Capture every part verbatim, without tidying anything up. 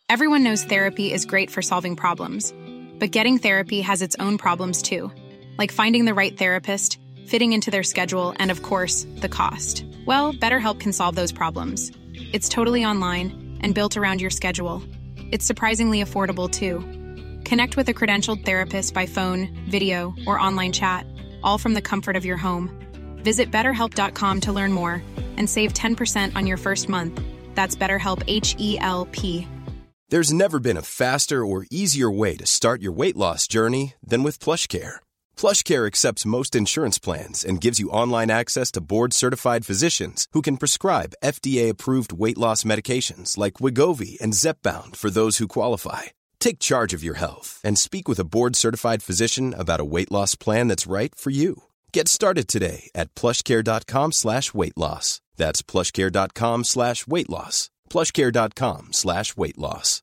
Everyone knows therapy is great for solving problems, but getting therapy has its own problems too, like finding the right therapist, fitting into their schedule, and of course, the cost. Well, BetterHelp can solve those problems. It's totally online and built around your schedule. It's surprisingly affordable too. Connect with a credentialed therapist by phone, video, or online chat, all from the comfort of your home. Visit better help dot com to learn more and save ten percent on your first month. That's BetterHelp, H E L P. There's never been a faster or easier way to start your weight loss journey than with PlushCare. PlushCare accepts most insurance plans and gives you online access to board-certified physicians who can prescribe F D A-approved weight loss medications like Wegovy and Zepbound for those who qualify. Take charge of your health and speak with a board-certified physician about a weight loss plan that's right for you. Get started today at plushcare.com slash weight loss. That's plushcare.com slash weight loss. plushcare.com slash weight loss.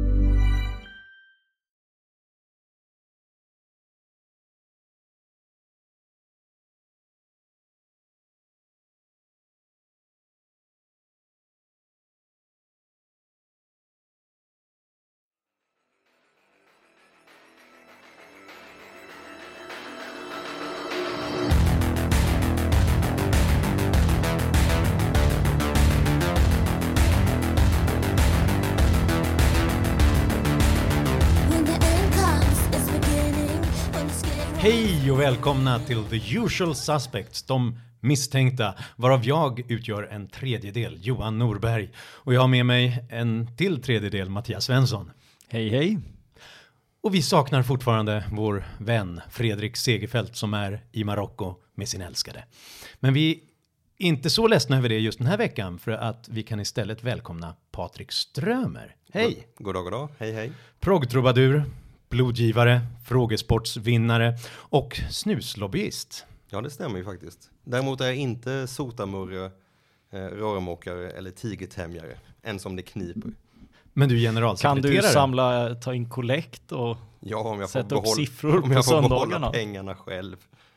Hej och välkomna till The Usual Suspects, de misstänkta, varav jag utgör en tredjedel, Johan Norberg. Och jag har med mig en till tredjedel, Mattias Svensson. Hej hej. Och vi saknar fortfarande vår vän Fredrik Segerfeldt som är i Marocko med sin älskade. Men vi är inte så ledsna över det just den här veckan, för att vi kan istället välkomna Patrik Strömer. Hej! God, god dag, god dag. Hej hej. Proggtrubadur, blodgivare, frågesportsvinnare och snuslobbyist. Ja, det stämmer ju faktiskt. Däremot är jag inte sotamurre, eh, rörmokare eller tigertämjare, än som det kniper. Men du är generalsekreterare. Kan du samla, ta in kollekt och ja, om jag sätta får behålla, upp siffror om jag på får söndagarna? behålla pengarna själv.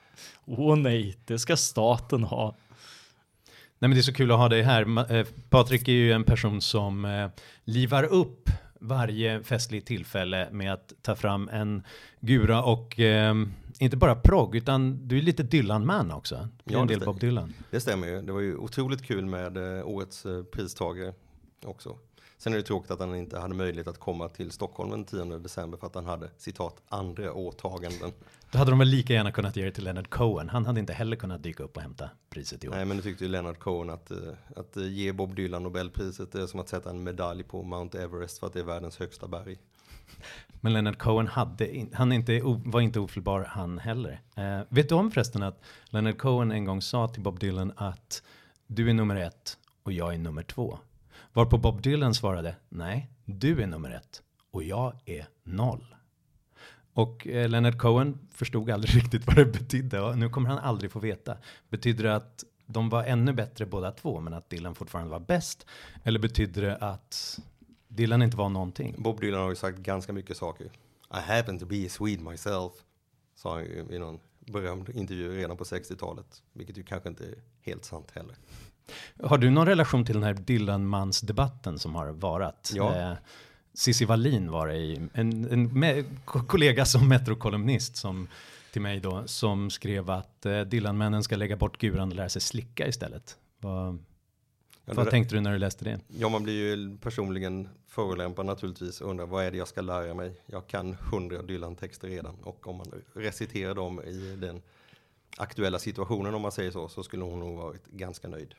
Åh nej, det ska staten ha. Nej, men det är så kul att ha dig här. Patrik är ju en person som eh, livar upp varje festligt tillfälle med att ta fram en gura och eh, inte bara progg, utan du är lite Dylan-man också. Du är ja, en del stämmer. Bob Dylan. Det stämmer ju. Det var ju otroligt kul med eh, årets eh, pristagare också. Sen är det tråkigt att han inte hade möjlighet att komma till Stockholm den tionde december för att han hade, citat, andra åtaganden. Då hade de väl lika gärna kunnat ge det till Leonard Cohen. Han hade inte heller kunnat dyka upp och hämta priset i år. Nej, men nu tyckte ju Leonard Cohen att, att ge Bob Dylan Nobelpriset är som att sätta en medalj på Mount Everest för att det är världens högsta berg. Men Leonard Cohen hade in, han inte, var inte ofelbar han heller. Eh, vet du om förresten att Leonard Cohen en gång sa till Bob Dylan att du är nummer ett och jag är nummer två. Varpå Bob Dylan svarade, nej, du är nummer ett och jag är noll. Och eh, Leonard Cohen förstod aldrig riktigt vad det betydde. Och nu kommer han aldrig få veta. Betyder det att de var ännu bättre båda två, men att Dylan fortfarande var bäst? Eller betyder det att Dylan inte var någonting? Bob Dylan har ju sagt ganska mycket saker. I happen to be a Swede myself, sa han ju i någon berömd intervju redan på sextiotalet. Vilket ju kanske inte är helt sant heller. Har du någon relation till den här Dylan-mans-debatten som har varit? Ja. Eh, Cissi Wallin var det i, en, en med, kollega som Metro-kolumnist som, till mig då, som skrev att eh, Dylan-männen ska lägga bort guran och lära sig slicka istället. Vad, ja, vad det, tänkte du när du läste det? Ja, man blir ju personligen förolämpad naturligtvis och undrar vad är det jag ska lära mig? Jag kan hundra Dylan-texter redan och om man reciterar dem i den aktuella situationen, om man säger så, så skulle hon nog varit ganska nöjd.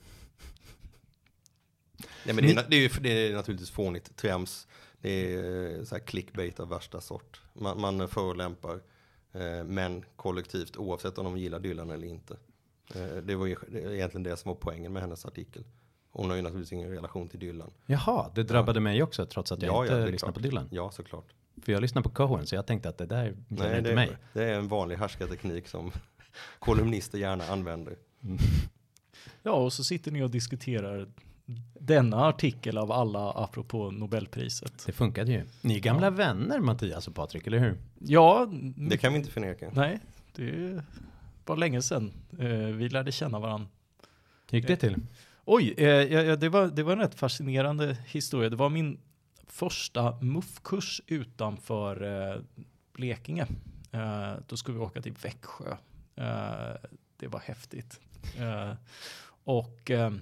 Nej, men det, är, det, är ju, det är naturligtvis fånigt trams. Det är så här clickbait av värsta sort. Man, man förolämpar eh, män kollektivt oavsett om de gillar Dylan eller inte. Eh, det var ju det är egentligen det som var poängen med hennes artikel. Hon har ju naturligtvis ingen relation till Dylan. Jaha, det drabbade ja. mig också trots att jag ja, inte ja, lyssnar klart. på Dylan. Ja, såklart. För jag lyssnar på Cohen så jag tänkte att det där gäller Nej, inte det, mig. Det är en vanlig härskarteknik som kolumnister gärna använder. Mm. Ja, och så sitter ni och diskuterar denna artikel av alla apropå Nobelpriset. Det funkade ju. Ni är gamla ja. vänner, Mattias och Patrik, eller hur? Ja. Det kan vi inte förneka. Nej, det var länge sedan eh, vi lärde känna varandra. Hur gick det till? Oj, eh, ja, det, var, det var en rätt fascinerande historia. Det var min första M U F-kurs utanför eh, Blekinge. Eh, då skulle vi åka till Växjö. Eh, det var häftigt. Eh, och eh,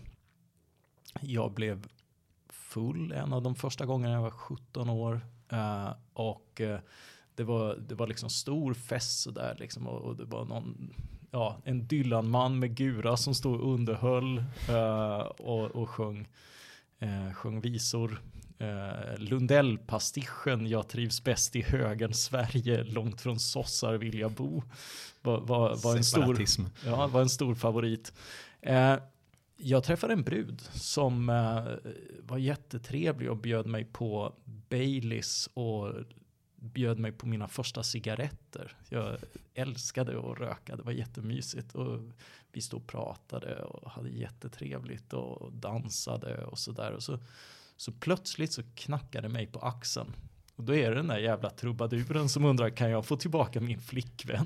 jag blev full en av de första gångerna jag var sjutton år. Eh, och eh, det var, det var liksom stor fest så där liksom, och, och det var någon, ja, en Dylan-man med gura som stod och underhöll eh, och, och sjöng, eh, sjöng visor. Eh, Lundellpastischen, jag trivs bäst i högern Sverige, långt från sossar vill jag bo. Var, var, var, en, stor, ja, var en stor favorit. Eh, jag träffade en brud som eh, var jättetrevlig och bjöd mig på Baileys och bjöd mig på mina första cigaretter. Jag älskade att röka, det var jättemysigt. Och vi stod och pratade och hade jättetrevligt och dansade och sådär. Och så, så plötsligt så knackade mig på axeln. Och då är det den där jävla trubaduren som undrar, kan jag få tillbaka min flickvän?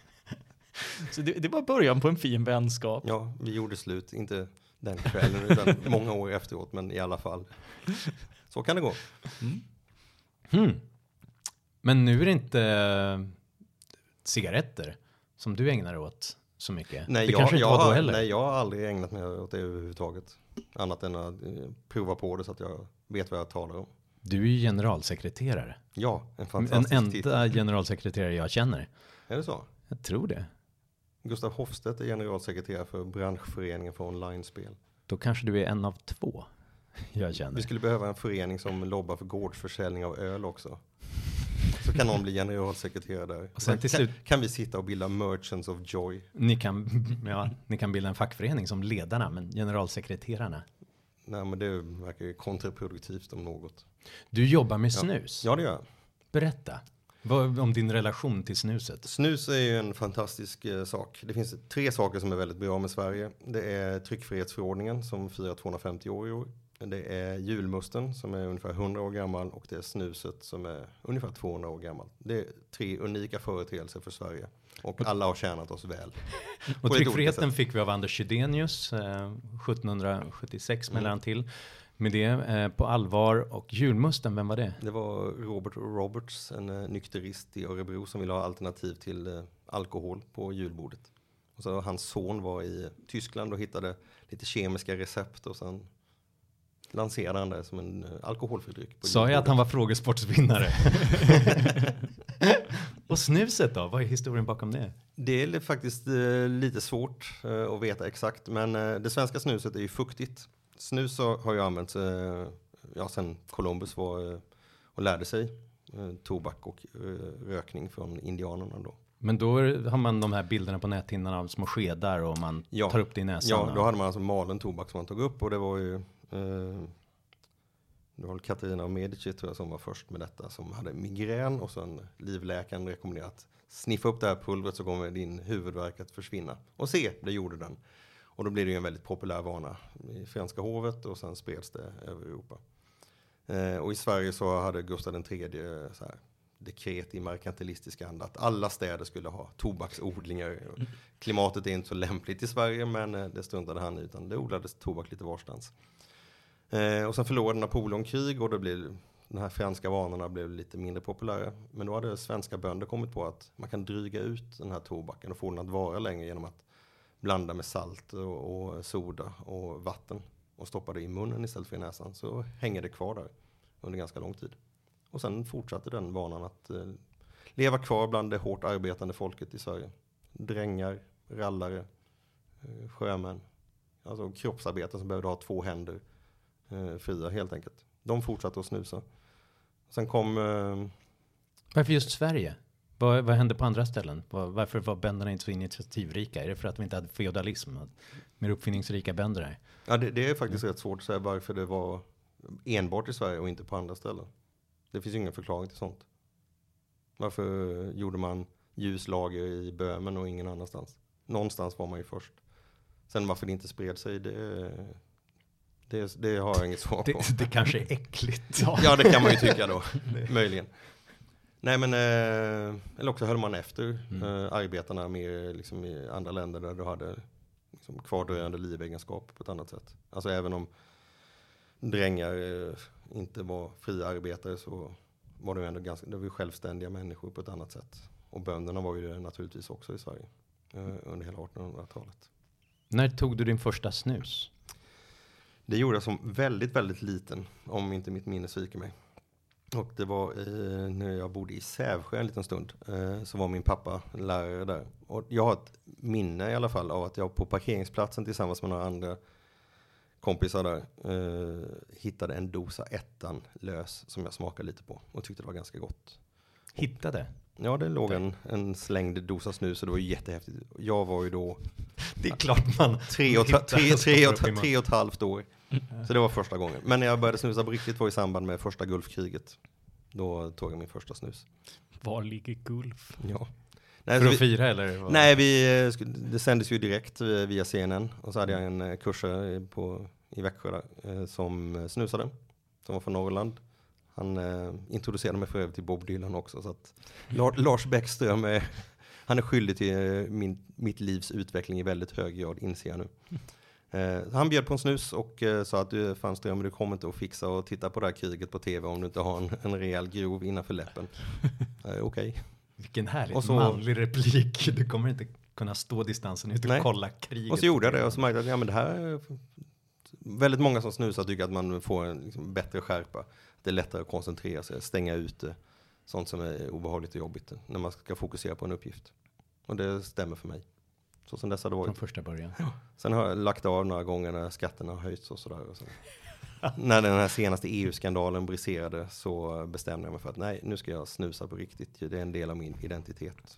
Så det, det var början på en fin vänskap. Ja, vi gjorde slut, inte den kvällen utan många år efteråt, men i alla fall. Så kan det gå. Mm. Hmm. Men nu är det inte äh, cigaretter som du ägnar åt så mycket. Nej, det jag, kanske inte jag, var då har, heller. nej, jag har aldrig ägnat mig åt det överhuvudtaget. Annat än att eh, prova på det så att jag vet vad jag talar om. Du är ju generalsekreterare. Ja, en Den fantastisk enda titel. generalsekreterare jag känner. Är det så? Jag tror det. Gustav Hofstedt är generalsekreterare för branschföreningen för online-spel. Då kanske du är en av två jag Vi känner. skulle behöva en förening som lobbar för gårdsförsäljning av öl också. Så kan någon bli generalsekreterare där. Och sen till kan, slut- kan vi sitta och bilda Merchants of Joy. Ni kan, ja, ni kan bilda en fackförening som ledarna, men generalsekreterarna. Nej, men det verkar ju kontraproduktivt om något. Du jobbar med Ja. snus. Ja, det gör jag. Berätta. Vad, om din relation till snuset. Snus är ju en fantastisk eh, sak. Det finns tre saker som är väldigt bra med Sverige. Det är tryckfrihetsförordningen som firar tvåhundrafemtio år i år. Det är julmusten som är ungefär hundra år gammal och det är snuset som är ungefär tvåhundra år gammal. Det är tre unika företeelser för Sverige och alla har tjänat oss väl. Och tryckfriheten fick vi av Anders Chydenius eh, sjuttonhundrasjuttiosex Mm. mellan han till. Med det eh, på allvar. Och julmusten, vem var det? Det var Robert Roberts, en eh, nykterist i Örebro som ville ha alternativ till eh, alkohol på julbordet. Och så hans son var i Tyskland och hittade lite kemiska recept och sen lanserade han det som en uh, alkoholfri dryck. På Sa jag julbordet. att han var frågesportsvinnare? Och snuset då? Vad är historien bakom det? Det är faktiskt uh, lite svårt uh, att veta exakt, men uh, det svenska snuset är ju fuktigt. Snus har ju använts uh, ja, sen Columbus var uh, och lärde sig uh, tobak och uh, rökning från indianerna då. Men då har man de här bilderna på näthinnan av små skedar och man Ja. tar upp det i näsan. Ja, då hade man alltså malen tobak som man tog upp och det var ju uh, det var Katarina av Medici tror jag som var först med detta, som hade migrän och sen livläkaren rekommenderade att sniffa upp det här pulvret så kommer din huvudvärk att försvinna. Och se, det gjorde den. Och då blev det ju en väldigt populär vana i franska hovet och sen spreds det över Europa. Eh, och i Sverige så hade Gustav den tredje så här, dekret i merkantilistisk anda att alla städer skulle ha tobaksodlingar. Klimatet är inte så lämpligt i Sverige, men eh, det struntade han i, utan det odlades tobak lite varstans. Eh, och sen förlorade Napoleon krig och då blev de här franska vanorna blev lite mindre populära. Men då hade svenska bönder kommit på att man kan dryga ut den här tobaken och få den att vara längre genom att blanda med salt och, och soda och vatten och stoppa det i munnen istället för i näsan. Så hänger det kvar där under ganska lång tid. Och sen fortsatte den vanan att eh, leva kvar bland det hårt arbetande folket i Sverige. Drängar, rallare, eh, sjömän. Alltså kroppsarbetare som behövde ha två händer eh, fria helt enkelt. De fortsatte att snusa. Sen kom... Eh, Varför just Sverige? Vad, vad hände på andra ställen? Var, varför var bönderna inte så initiativrika? Är det för att vi inte hade feodalism? Mer uppfinningsrika bönder här? ja, det, det är faktiskt rätt svårt att säga varför det var enbart i Sverige och inte på andra ställen. Det finns ju ingen förklaring till sånt. Varför gjorde man ljuslager i Böhmen och ingen annanstans? Någonstans var man ju först. Sen varför det inte spred sig, det, det, det har jag inget svar på. Det, det kanske är äckligt. Ja, det kan man ju tycka då. Möjligen. Nej, men eh, eller också höll man efter mm. eh, arbetarna mer liksom, i andra länder där du hade liksom, kvardröjande livegenskap på ett annat sätt. Alltså även om drängar eh, inte var fria arbetare så var det ändå ganska, det var ju självständiga människor på ett annat sätt. Och bönderna var ju det naturligtvis också i Sverige eh, under hela artonhundratalet. När tog du din första snus? Det gjorde jag som väldigt, väldigt liten, om inte mitt minne sviker mig. Och det var eh, när jag bodde i Sävsjö en liten stund, eh, så var min pappa lärare där. Och jag har ett minne i alla fall av att jag på parkeringsplatsen tillsammans med några andra kompisar där eh, hittade en dosa ettan lös som jag smakade lite på och tyckte det var ganska gott. Hittade? Ja, det låg en, en slängd dosa snus och det var jättehäftigt. Jag var ju då Det är klart man tre och, tre, tre, tre, och, tre och ett halvt år. Så det var första gången. Men när jag började snusa på riktigt var i samband med första Gulfkriget. Då tog jag min första snus. Var ligger Gulf? Ja. Nej, för att vi, fira eller? Vad? Nej, vi, det sändes ju direkt via C N N. Och så hade jag en kursare på, i Växjö där, som snusade. Som var från Norrland. Han eh, introducerade mig för övrigt till Bob Dylan också. Så att Lars Bäckström är, han är skyldig till min, mitt livs utveckling i väldigt hög grad, inser jag nu. Eh, han bjöd på en snus och eh, sa att du fanns det, men du kommer inte att fixa och titta på det här kriget på tv om du inte har en, en rejäl grov innanför läppen. Eh, Okej. Okay. Vilken härlig och så, manlig replik. Du kommer inte kunna stå distansen ut och nej. kolla kriget. Och så gjorde jag det och så märkte jag att ja, men det här är väldigt många som snusar tycker att man får en liksom, bättre skärpa. Det är lättare att koncentrera sig, stänga ut sånt som är obehagligt och jobbigt när man ska fokusera på en uppgift. Och det stämmer för mig. Så som dessa då. Från första början. Ja. Sen har jag lagt av några gånger när skatterna har höjts och sådär. Och så. När den här senaste E U-skandalen briserade så bestämde jag mig för att nej, nu ska jag snusa på riktigt. Det är en del av min identitet.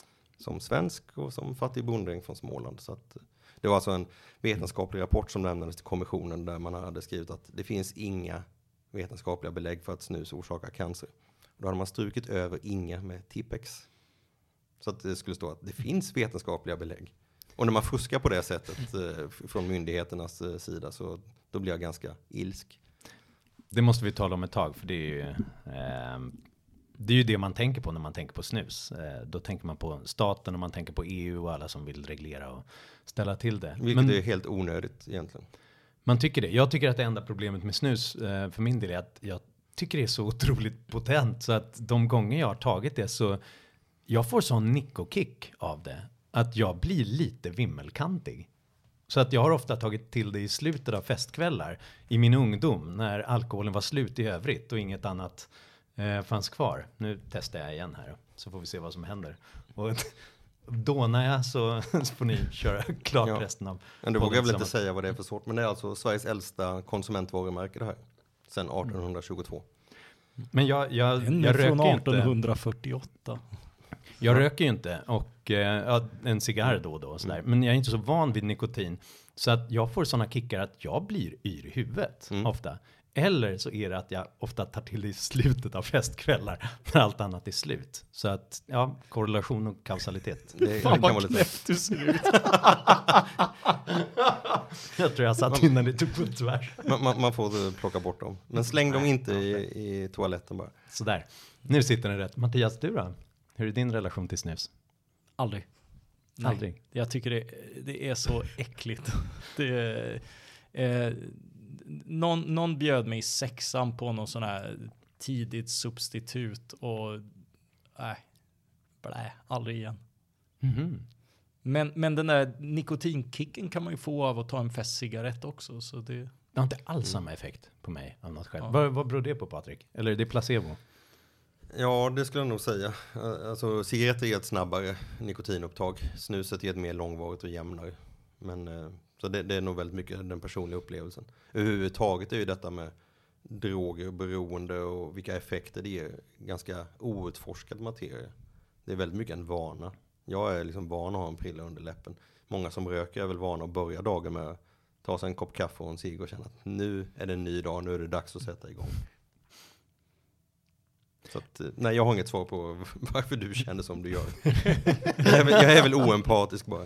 Som svensk och som fattig bondräng från Småland. Så att det var alltså en vetenskaplig rapport som lämnades till kommissionen där man hade skrivit att det finns inga vetenskapliga belägg för att snus orsakar cancer. Då hade man strukit över inga med Tipex. Så att det skulle stå att det finns vetenskapliga belägg. Och när man fuskar på det sättet eh, från myndigheternas eh, sida så då blir jag ganska ilsk. Det måste vi tala om ett tag för det är ju, eh, det är ju det man tänker på när man tänker på snus. Eh, då tänker man på staten och man tänker på E U och alla som vill reglera och ställa till det. Vilket Men, är helt onödigt egentligen. Man tycker det. Jag tycker att det enda problemet med snus eh, för min del är att jag tycker det är så otroligt potent så att de gånger jag har tagit det så jag får sån nickokick av det att jag blir lite vimmelkantig. Så att jag har ofta tagit till det i slutet av festkvällar i min ungdom när alkoholen var slut i övrigt och inget annat eh, fanns kvar. Nu testar jag igen här så får vi se vad som händer. Och då när jag så, så får ni köra klart ja. resten av. Men du vågar väl inte säga vad det är för sort, men det är alltså Sveriges äldsta konsumentvarumärke det här. Sedan arton tjugotvå. Men jag, jag, Den jag är från röker arton fyrtioåtta. Jag ja. röker ju inte och ja, en cigarr då och då och sådär. Mm. Men jag är inte så van vid nikotin. Så att jag får sådana kickar att jag blir yr i huvudet mm. ofta. Eller så är det att jag ofta tar till i slutet av festkvällar när allt annat är slut. Så att, ja, korrelation och kausalitet. Det, Fan det kan vad knäppt du ser ut. Jag tror jag satt innan det tog på tvärs. Man, man, man får plocka bort dem. Men släng dem inte i, i toaletten bara. Sådär. Nu sitter den rätt. Mattias, du då? Hur är din relation till snus? Aldrig. Nej. Aldrig. Jag tycker det, det är så äckligt. Det är, eh, någon, någon bjöd mig sexan på någon sån här tidigt substitut och nej, blä, aldrig igen. Mm-hmm. Men, men den där nikotinkicken kan man ju få av att ta en fest cigarett också. Så det... det har inte alls samma effekt på mig av något skäl. Ja. Vad, vad beror det på, Patrik? Eller är det placebo? Ja, det skulle jag nog säga. Alltså, cigaretter ger ett snabbare nikotinupptag. Snuset ger ett mer långvarigt och jämnare. Men, så det, det är nog väldigt mycket den personliga upplevelsen. Överhuvudtaget är ju detta med droger, beroende och vilka effekter det ger ganska outforskad materia. Det är väldigt mycket en vana. Jag är liksom van att ha en prilla under läppen. Många som röker är väl vana att börja dagen med att ta sig en kopp kaffe och en cigg och känna att nu är det en ny dag, nu är det dags att sätta igång. Så att, nej, jag har inget svar på varför du känner som du gör. Jag är väl, jag är väl oempatisk bara.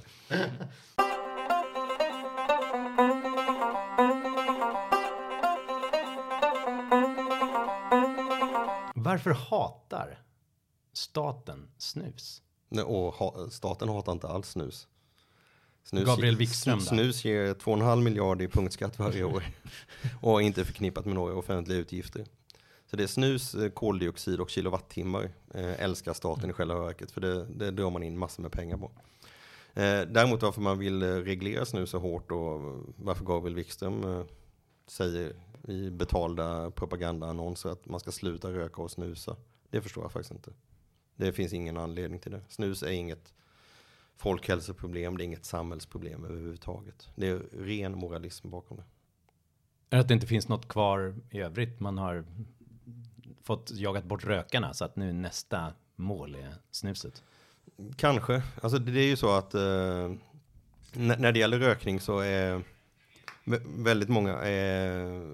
Varför hatar staten snus? Nej, och ha, staten hatar inte alls snus. Snus, Gabriel Wikström där. Snus ger två komma fem miljarder i punktskatt varje år och är inte förknippat med några offentliga utgifter. Så det är snus, koldioxid och kilowattimmar eh, älskar staten i själva verket, för det, det drar man in massor med pengar på. Eh, däremot varför man vill reglera snus så hårt och varför Gabriel Wikström eh, säger i betalda propagandaannonser att man ska sluta röka och snusa, det förstår jag faktiskt inte. Det finns ingen anledning till det. Snus är inget folkhälsoproblem, det är inget samhällsproblem överhuvudtaget. Det är ren moralism bakom det. Är det att det inte finns något kvar i övrigt? Man har fått jagat bort rökarna så att nu nästa mål är snuset. Kanske. Alltså det är ju så att eh, n- när det gäller rökning så är väldigt många eh,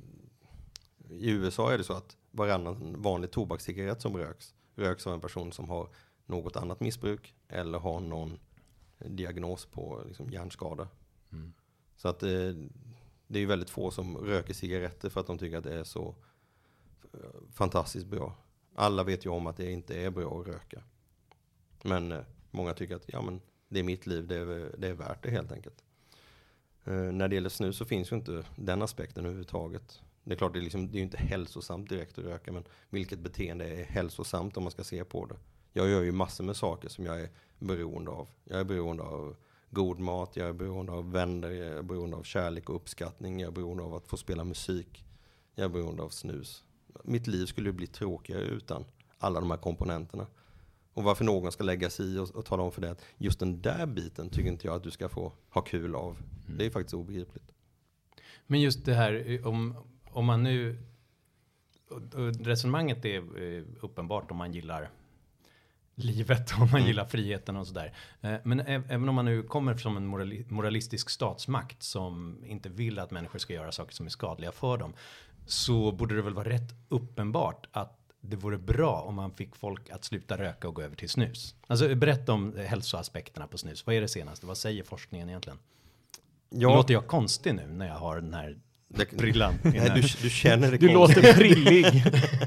i U S A är det så att varannan vanlig tobakscigarett som röks röks av en person som har något annat missbruk eller har någon diagnos på liksom, hjärnskada. Mm. Så att eh, det är ju väldigt få som röker cigaretter för att de tycker att det är så fantastiskt bra. Alla vet ju om att det inte är bra att röka. Men eh, många tycker att ja, men det är mitt liv, det är, det är värt det helt enkelt. Eh, när det gäller snus så finns ju inte den aspekten överhuvudtaget. Det är klart, det är, liksom, det är ju inte hälsosamt direkt att röka, men vilket beteende är hälsosamt om man ska se på det? Jag gör ju massor med saker som jag är beroende av. Jag är beroende av god mat, jag är beroende av vänner, jag är beroende av kärlek och uppskattning, jag är beroende av att få spela musik, jag är beroende av snus. Mitt liv skulle bli tråkigare utan alla de här komponenterna. Och varför någon ska lägga sig i och, och tala om för det att just den där biten tycker inte jag att du ska få ha kul av. Mm. Det är faktiskt obegripligt. Men just det här, om, om man nu, resonemanget är uppenbart om man gillar livet, om man mm. gillar friheten och sådär. Men även om man nu kommer som en moralistisk statsmakt som inte vill att människor ska göra saker som är skadliga för dem, så borde det väl vara rätt uppenbart att det vore bra om man fick folk att sluta röka och gå över till snus. Alltså berätta om hälsoaspekterna på snus. Vad är det senaste? Vad säger forskningen egentligen? Ja. Låter jag konstig nu när jag har den här brillan? Nej, du, du känner det Du konstigt. låter brillig.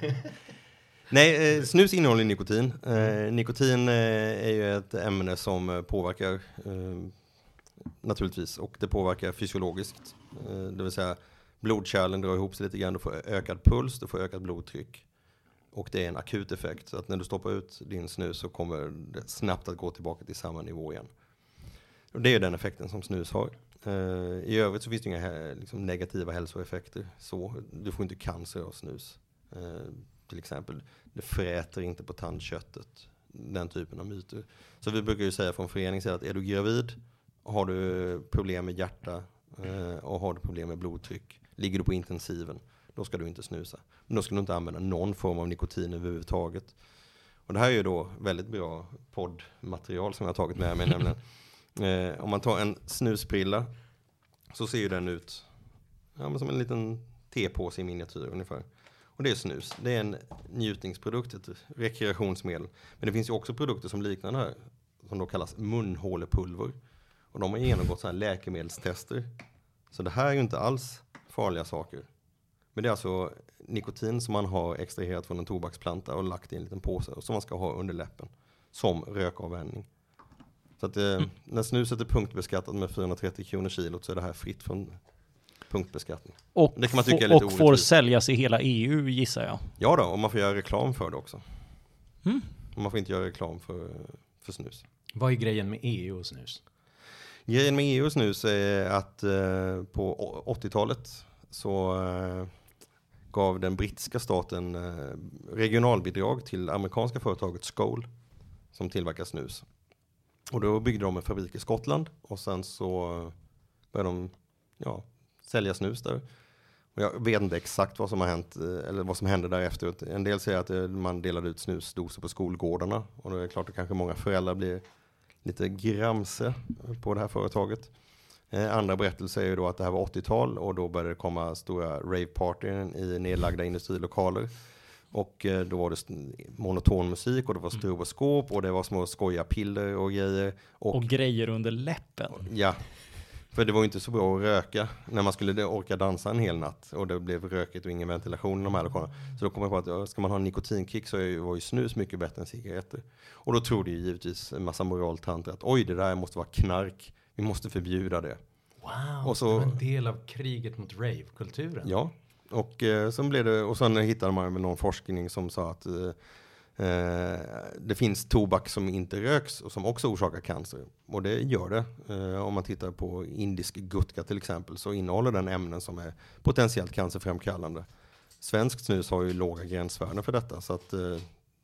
Nej, eh, snus innehåller nikotin. Eh, nikotin eh, är ju ett ämne som eh, påverkar eh, naturligtvis, och det påverkar fysiologiskt. Eh, det vill säga blodkärlen drar ihop sig lite grann, du får ökad puls, du får ökat blodtryck. Och det är en akut effekt, så att när du stoppar ut din snus så kommer det snabbt att gå tillbaka till samma nivå igen. Och det är den effekten som snus har. Uh, I övrigt så finns det inga liksom, negativa hälsoeffekter. Så, du får inte cancer av snus. Uh, till exempel, det fräter inte på tandköttet. Den typen av myter. Så vi brukar ju säga från föreningen säga att är du gravid, har du problem med hjärta uh, och har du problem med blodtryck, ligger du på intensiven, då ska du inte snusa. Men då ska du inte använda någon form av nikotin överhuvudtaget. Och det här är ju då väldigt bra poddmaterial som jag har tagit med mig. Nämligen, eh, om man tar en snusbrilla så ser ju den ut ja, men som en liten tepåse i miniatyr ungefär. Och det är snus. Det är en njutningsprodukt, ett rekreationsmedel. Men det finns ju också produkter som liknar det här, som då kallas munhålepulver. Och de har genomgått så här läkemedelstester. Så det här är ju inte alls farliga saker. Men det är alltså nikotin som man har extraherat från en tobaksplanta och lagt i en liten påse och som man ska ha under läppen som rökavvänjning. Så att eh, mm. när snuset är punktbeskattat med fyrahundratrettio kronor kilot så är det här fritt från punktbeskattning. Och, det kan man tycka få, är lite och får säljas i hela E U, gissar jag. Ja då, och man får göra reklam för det också. Mm. Och man får inte göra reklam för, för snus. Vad är grejen med E U och snus? Grejen med E U och snus är att eh, på åttiotalet så eh, gav den brittiska staten eh, regionalbidrag till amerikanska företaget Skoal som tillverkar snus. Och då byggde de en fabrik i Skottland och sen så började de ja, sälja snus där. Och jag vet inte exakt vad som har hänt eller vad som hände därefter. En del säger att man delade ut snusdoser på skolgårdarna och då är det klart att kanske många föräldrar blir lite gramse på det här företaget. Eh, andra berättelser är ju då att det här var åttiotal och då började det komma stora ravepartyn i nedlagda industrilokaler. Och eh, då var det monoton musik och det var stroboskop och det var små skoja piller och grejer. Och, och grejer under läppen. Ja, för det var ju inte så bra att röka när man skulle orka dansa en hel natt och det blev rökigt och ingen ventilation i de här lokalerna. Så då kom jag på att ja, ska man ha en nikotinkick så var ju snus mycket bättre än cigaretter. Och då trodde ju givetvis en massa moraltanter att oj, det där måste vara knark. Vi måste förbjuda det. Wow, och så, det var en del av kriget mot rave-kulturen. Ja, och, eh, sen blev det, och sen hittade man med någon forskning som sa att eh, det finns tobak som inte röks och som också orsakar cancer. Och det gör det. Eh, om man tittar på indisk gutka till exempel så innehåller den ämnen som är potentiellt cancerframkallande. Svensk snus har ju låga gränsvärden för detta. Så att eh,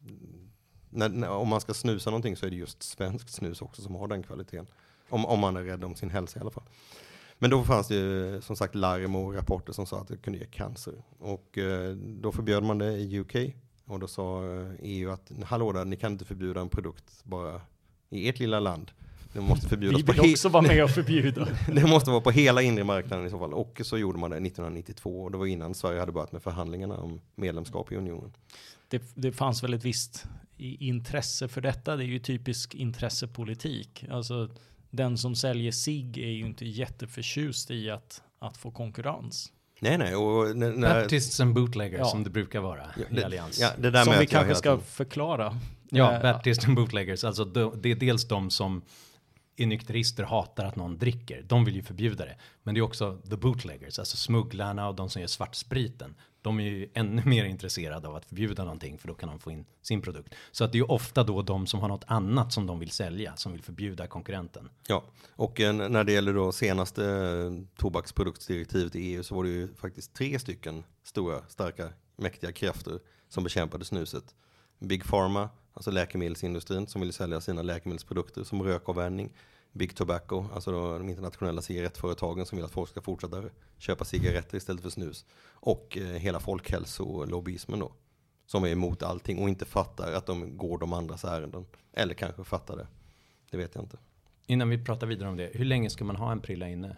när, när, om man ska snusa någonting så är det just svensk snus också som har den kvaliteten. Om, om man är rädd om sin hälsa i alla fall. Men då fanns det ju som sagt larm och rapporter som sa att det kunde ge cancer. Och eh, då förbjöd man det i U K. Och då sa E U att hallå där, ni kan inte förbjuda en produkt bara i ert lilla land. Det måste förbjudas. Vi vill på också vara med och förbjuda. Det måste vara på hela inre marknaden i så fall. Och så gjorde man det nittonhundranittiotvå. Och det var innan Sverige hade börjat med förhandlingarna om medlemskap i unionen. Det, det fanns väl ett visst intresse för detta. Det är ju typisk intressepolitik. Alltså den som säljer cigg är ju inte jätteförtjust i att, att få konkurrens. Nej, nej. Och när, när, Baptists and bootleggers Ja. som det brukar vara ja, i det, allians. ja, det där Som vi möter jag kanske hela ska tiden. förklara. Ja, Eh, Baptist and bootleggers. Alltså de, det är dels de som är nykterister, hatar att någon dricker. De vill ju förbjuda det. Men det är också the bootleggers, alltså smugglarna och de som gör svartspriten. De är ju ännu mer intresserade av att förbjuda någonting för då kan de få in sin produkt. Så att det är ju ofta då de som har något annat som de vill sälja som vill förbjuda konkurrenten. Ja, och eh, när det gäller då senaste eh, tobaksproduktsdirektivet i E U så var det ju faktiskt tre stycken stora, starka, mäktiga krafter som bekämpade snuset. Big Pharma, alltså läkemedelsindustrin som ville sälja sina läkemedelsprodukter som rökavvänjning. Big Tobacco, alltså då de internationella cigarettföretagen som vill att folk ska fortsätta köpa cigaretter istället för snus. Och eh, hela folkhälsolobbyismen då, som är emot allting och inte fattar att de går de andras ärenden. Eller kanske fattar det, det vet jag inte. Innan vi pratar vidare om det, hur länge ska man ha en prilla inne?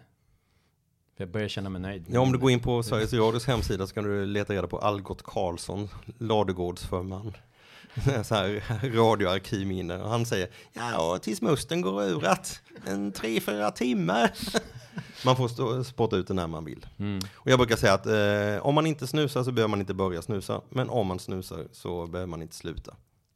Jag börjar känna mig nöjd. Ja, om du går in på Sveriges Radios hemsida så kan du leta reda på Algot Karlsson, ladugårdsförman. Så här radioarkivminne. Och han säger, ja, tills musten går ur att en tre, fyra timmar. Man får stå, spotta ut det när man vill. Mm. Och jag brukar säga att eh, om man inte snusar så behöver man inte börja snusa. Men om man snusar så behöver man inte sluta.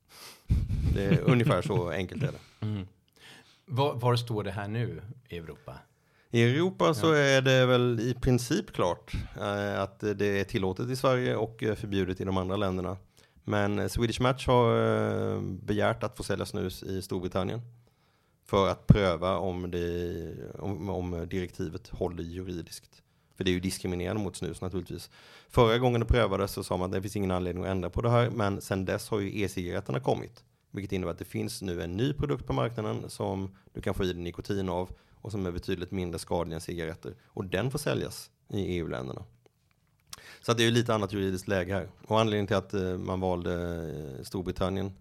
Det är ungefär så enkelt är det. Mm. Var, var står det här nu i Europa? I Europa så är det väl i princip klart eh, att det är tillåtet i Sverige och eh, förbjudet i de andra länderna. Men Swedish Match har eh, begärt att få sälja snus i Storbritannien för att pröva om, det, om, om direktivet håller juridiskt. För det är ju diskriminerande mot snus naturligtvis. Förra gången det prövades så sa man att det finns ingen anledning att ändra på det här. Men sen dess har ju e-cigaretterna kommit. Vilket innebär att det finns nu en ny produkt på marknaden som du kan få i dig nikotin av och som är betydligt mindre skadlig än cigaretter. Och den får säljas i E U-länderna. Så att det är ju lite annat juridiskt läge här. Och anledningen till att eh, man valde eh, Storbritannien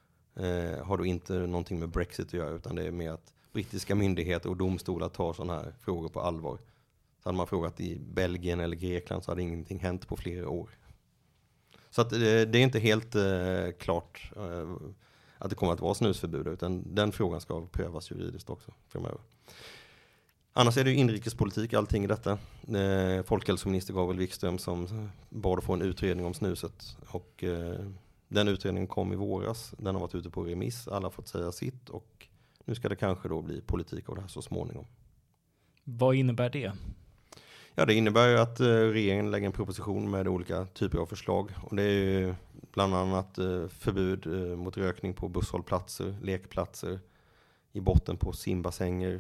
eh, har då inte någonting med Brexit att göra, utan det är med att brittiska myndigheter och domstolar tar sådana här frågor på allvar. Så hade man frågat i Belgien eller Grekland så hade ingenting hänt på flera år. Så att, eh, det är inte helt eh, klart eh, att det kommer att vara snusförbud, utan den frågan ska prövas juridiskt också framöver. Annars är det ju inrikespolitik, allting i detta. Eh, folkhälsominister Gabriel Wikström som bad att få en utredning om snuset. Och eh, den utredningen kom i våras. Den har varit ute på remiss. Alla har fått säga sitt. Och nu ska det kanske då bli politik av det här så småningom. Vad innebär det? Ja, det innebär ju att eh, regeringen lägger en proposition med olika typer av förslag. Och det är ju bland annat eh, förbud eh, mot rökning på busshållplatser, lekplatser, i botten på simbassänger.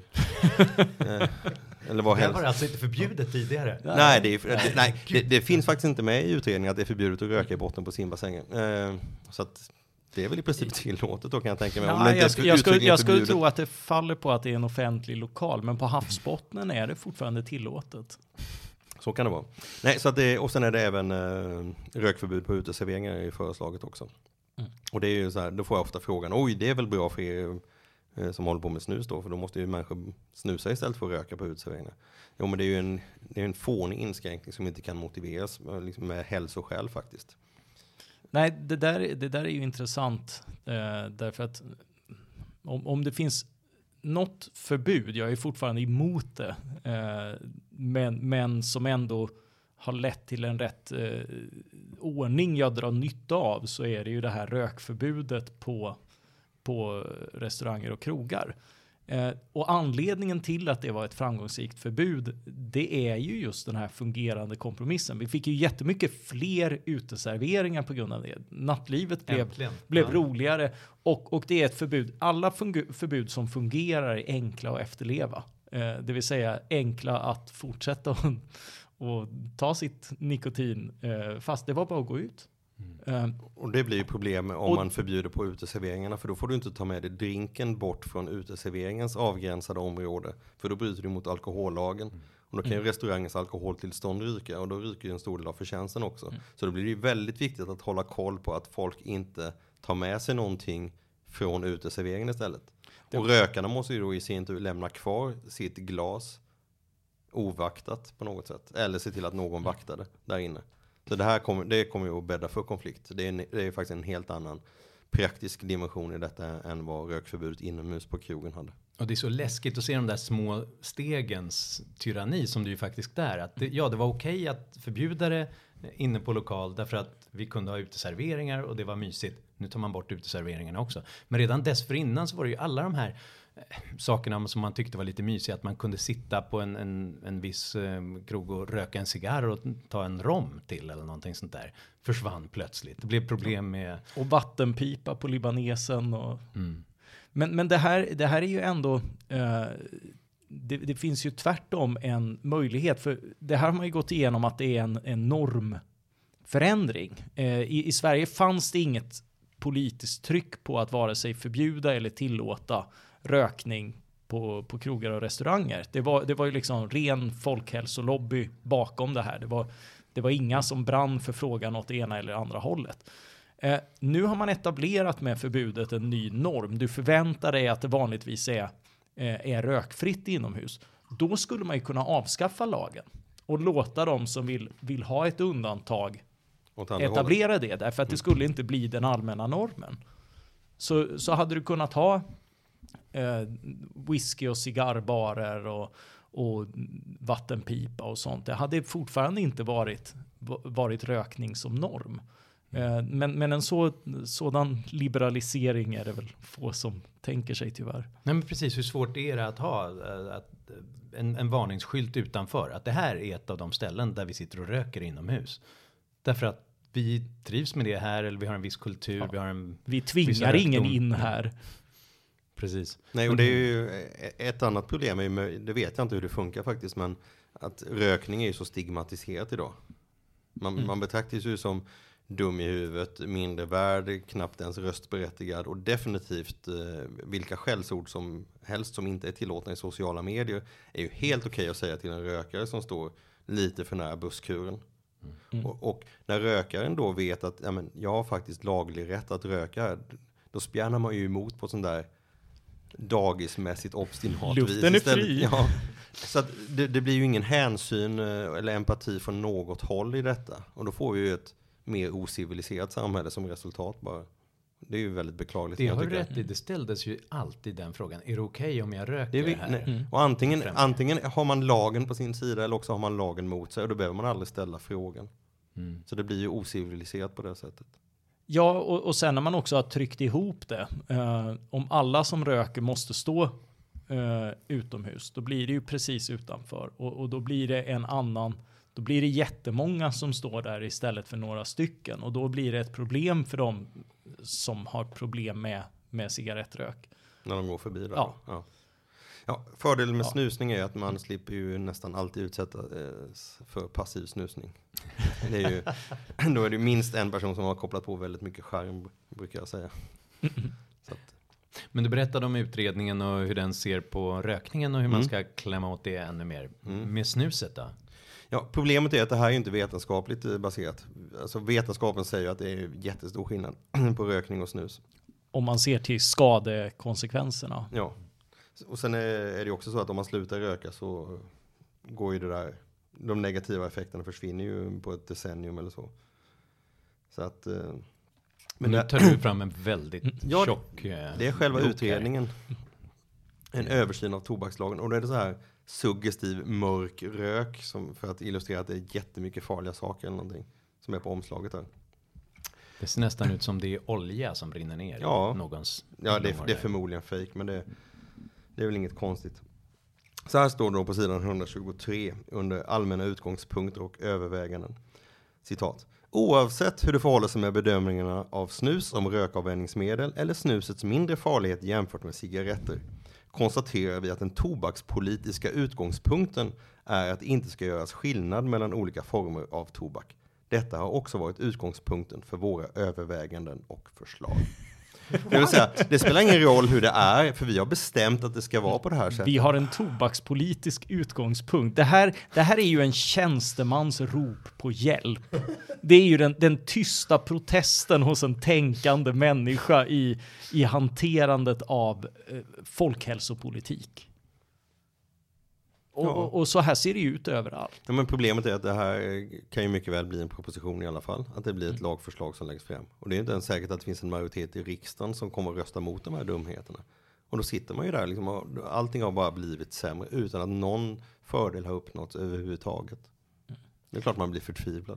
eh, eller vad Det helst. var alltså inte förbjudet tidigare. Nej, det, är, det, nej det, det finns faktiskt inte med i utredningen att det är förbjudet att röka i botten på simbassänger. Eh, så att det är väl i princip tillåtet då, kan jag tänka mig. Om det Nej, inte jag, är sk- jag, skulle, jag skulle förbjudet. tro att det faller på att det är en offentlig lokal, men på havsbottnen är det fortfarande tillåtet. Så kan det vara. Nej, så att det, och sen är det även eh, rökförbud på uteserveringar i förslaget också. Mm. Och det är ju så här, då får jag ofta frågan, oj, det är väl bra för er eh, som håller på med snus då, för då måste ju människor snusa istället för att röka på uteserveringar. Jo, men det är ju en, det är en fånig inskränkning som inte kan motiveras med, liksom med hälsoskäl faktiskt. Nej, det där, det där är ju intressant eh, därför att om, om det finns något förbud, jag är fortfarande emot det, eh, men, men som ändå har lett till en rätt eh, ordning jag drar nytta av, så är det ju det här rökförbudet på, på restauranger och krogar. Eh, och anledningen till att det var ett framgångsrikt förbud, det är ju just den här fungerande kompromissen. Vi fick ju jättemycket fler uteserveringar på grund av det. Nattlivet blev, blev ja. roligare och, och det är ett förbud. Alla fungu- förbud som fungerar är enkla att efterleva. Eh, det vill säga enkla att fortsätta och, och ta sitt nikotin eh, fast det var bara att gå ut. Mm. Och det blir ju problem om och, man förbjuder på uteserveringarna, för då får du inte ta med dig drinken bort från uteserveringens avgränsade område, för då bryter du mot alkohollagen. Mm. Och då kan ju mm. restaurangens alkoholtillstånd ryka, och då ryker ju en stor del av förtjänsten också. Mm. Så då blir det ju väldigt viktigt att hålla koll på att folk inte tar med sig någonting från uteserveringen istället. Det. Och rökarna måste ju då i sin tur lämna kvar sitt glas ovaktat på något sätt, eller se till att någon vaktar det där inne. Så det här kommer, det kommer ju att bädda för konflikt. Det är, det är faktiskt en helt annan praktisk dimension i detta än vad rökförbudet inomhus på krogen hade. Och det är så läskigt att se de där små stegens tyranni som det ju faktiskt är. Att det, ja, det var okej att förbjuda det inne på lokal därför att vi kunde ha uteserveringar och det var mysigt. Nu tar man bort uteserveringarna också. Men redan dessförinnan så var det ju alla de här sakerna som man tyckte var lite mysiga, att man kunde sitta på en, en, en viss eh, krog och röka en cigarr och ta en rom till eller någonting sånt där, försvann plötsligt. Det blev problem med... Och vattenpipa på libanesen. Och... Mm. Men, men det, här, det här är ju ändå... Eh, det, det finns ju tvärtom en möjlighet, för det här har man ju gått igenom att det är en, en normförändring. Eh, i, I Sverige fanns det inget politiskt tryck på att vare sig förbjuda eller tillåta rökning på, på krogar och restauranger. Det var, det var ju liksom ren folkhälsolobby bakom det här. Det var, det var inga som brann för frågan åt det ena eller andra hållet. Eh, nu har man etablerat med förbudet en ny norm. Du förväntar dig att det vanligtvis är, eh, är rökfritt inomhus. Då skulle man ju kunna avskaffa lagen och låta de som vill, vill ha ett undantag etablera det. Därför att det skulle inte bli den allmänna normen. Så, så hade du kunnat ha Eh, whisky och cigarrbarer och, och vattenpipa och sånt. Det hade fortfarande inte varit, varit rökning som norm. Eh, men, men en så, sådan liberalisering är det väl få som tänker sig tyvärr. Nej, men precis, hur svårt är det att ha att, en, en varningsskylt utanför? Att det här är ett av de ställen där vi sitter och röker inomhus. Därför att vi trivs med det här, eller vi har en viss kultur. Ja. Vi, har en, vi tvingar ingen in här. Precis. Nej, och det är ju ett annat problem, är ju, det vet jag inte hur det funkar faktiskt, men att rökning är ju så stigmatiserat idag. Man, mm. man betraktas ju som dum i huvudet, mindre värd, knappt ens röstberättigad, och definitivt eh, vilka skällsord som helst som inte är tillåtna i sociala medier är ju helt okej att säga till en rökare som står lite för nära busskuren. Mm. Och, och när rökaren då vet att ja, men, jag har faktiskt laglig rätt att röka här, då spjärnar man ju emot på sån där dagismässigt obstinat vis. Luften är fri. Ja, så att det, det blir ju ingen hänsyn eller empati från något håll i detta. Och då får vi ju ett mer ociviliserat samhälle som resultat bara. Det är ju väldigt beklagligt. Det har rätt i. Det ställdes ju alltid den frågan. Är det okej okay om jag röker det är vi, här? Mm. Och antingen, antingen har man lagen på sin sida eller också har man lagen mot sig. Och då behöver man aldrig ställa frågan. Mm. Så det blir ju ociviliserat på det sättet. Ja, och, och sen när man också har tryckt ihop det. Eh, om alla som röker måste stå eh, utomhus, då blir det ju precis utanför. Och, och då blir det en annan, då blir det jättemånga som står där istället för några stycken. Och då blir det ett problem för dem som har problem med, med cigarettrök. När de går förbi där. Ja. Ja. Ja, fördelen med ja. snusning är att man slipper ju nästan alltid utsätta eh, för passiv snusning. Det är ju, då är det minst en person som har kopplat på väldigt mycket skärm, brukar jag säga. Så att. Men du berättade om utredningen och hur den ser på rökningen och hur mm. man ska klämma åt det ännu mer. Mm. Med snuset då? Ja, problemet är att det här är inte vetenskapligt baserat. Alltså vetenskapen säger att det är jättestor skillnad på rökning och snus. Om man ser till skadekonsekvenserna. Ja. Och sen är det också så att om man slutar röka så går ju det där, de negativa effekterna försvinner ju på ett decennium eller så. Så att... Men nu tar du fram en väldigt ja, tjock... Det är själva utredningen. En översyn av tobakslagen. Och då är det så här suggestiv mörk rök som, för att illustrera att det är jättemycket farliga saker eller någonting som är på omslaget där. Det ser nästan ut som det är olja som brinner ner ja. någons... Ja, det är, det är förmodligen fake, men det... Det är väl inget konstigt. Så här står det då på sidan etthundratjugotre under allmänna utgångspunkter och överväganden. Citat. Oavsett hur det förhåller sig med bedömningarna av snus som rökavvänjningsmedel eller snusets mindre farlighet jämfört med cigaretter, konstaterar vi att den tobakspolitiska utgångspunkten är att det inte ska göras skillnad mellan olika former av tobak. Detta har också varit utgångspunkten för våra överväganden och förslag. Det vill säga, det spelar ingen roll hur det är, för vi har bestämt att det ska vara på det här sättet. Vi har en tobakspolitisk utgångspunkt. Det här, det här är ju en tjänstemans rop på hjälp. Det är ju den, den tysta protesten hos en tänkande människa i, i hanterandet av eh, folkhälsopolitik. Och, Ja. och, och så här ser det ut överallt. Ja, men problemet är att det här kan ju mycket väl bli en proposition i alla fall. Att det blir ett mm. lagförslag som läggs fram. Och det är inte ens säkert att det finns en majoritet i riksdagen som kommer att rösta mot de här dumheterna. Och då sitter man ju där liksom, och allting har bara blivit sämre utan att någon fördel har uppnåtts överhuvudtaget. Mm. Det är klart man blir förtvivlad.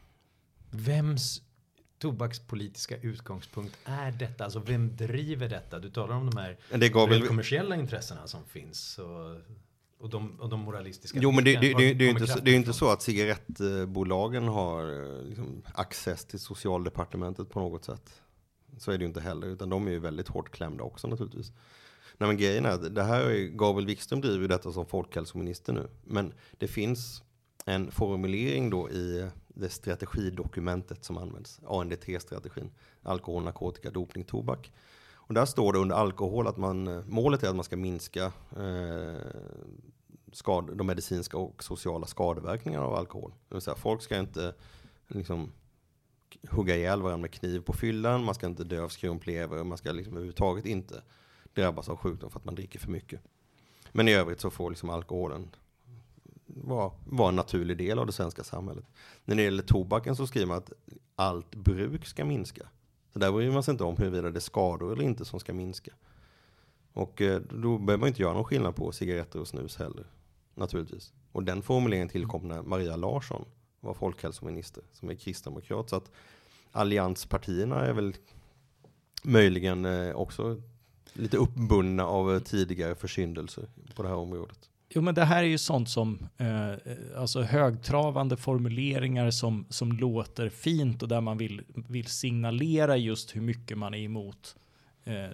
Vems tobakspolitiska utgångspunkt är detta? Alltså vem driver detta? Du talar om de här det gav väl... kommersiella intressena som finns och... Och de, och de moralistiska... Jo, men det, det, det, det är ju inte, det är inte så att cigarettbolagen har liksom, access till socialdepartementet på något sätt. Så är det ju inte heller, utan de är ju väldigt hårt klämda också naturligtvis. Nej, men grejen är, det här är Gabriel Wikström driver ju detta som folkhälsominister nu. Men det finns en formulering då i det strategidokumentet som används, A N D T-strategin, alkohol, narkotika, dopning, tobak. Och där står det under alkohol att man, målet är att man ska minska eh, skad, de medicinska och sociala skadeverkningarna av alkohol. Det vill säga, folk ska inte liksom, hugga ihjäl varandra med kniv på fyllan, man ska inte dö av skrumplever, man ska liksom överhuvudtaget inte drabbas av sjukdom för att man dricker för mycket. Men i övrigt så får liksom alkoholen vara, vara en naturlig del av det svenska samhället. När det gäller tobaken så skriver man att allt bruk ska minska. Så där bryr man sig inte om huruvida det är skador eller inte som ska minska. Och eh, då behöver man inte göra någon skillnad på cigaretter och snus heller, naturligtvis. Och den formuleringen tillkom när Maria Larsson var folkhälsominister, som är kristdemokrat. Så att allianspartierna är väl möjligen eh, också lite uppbundna av tidigare försyndelser på det här området. Jo, men det här är ju sånt som eh, alltså högtravande formuleringar som, som låter fint och där man vill, vill signalera just hur mycket man är emot eh,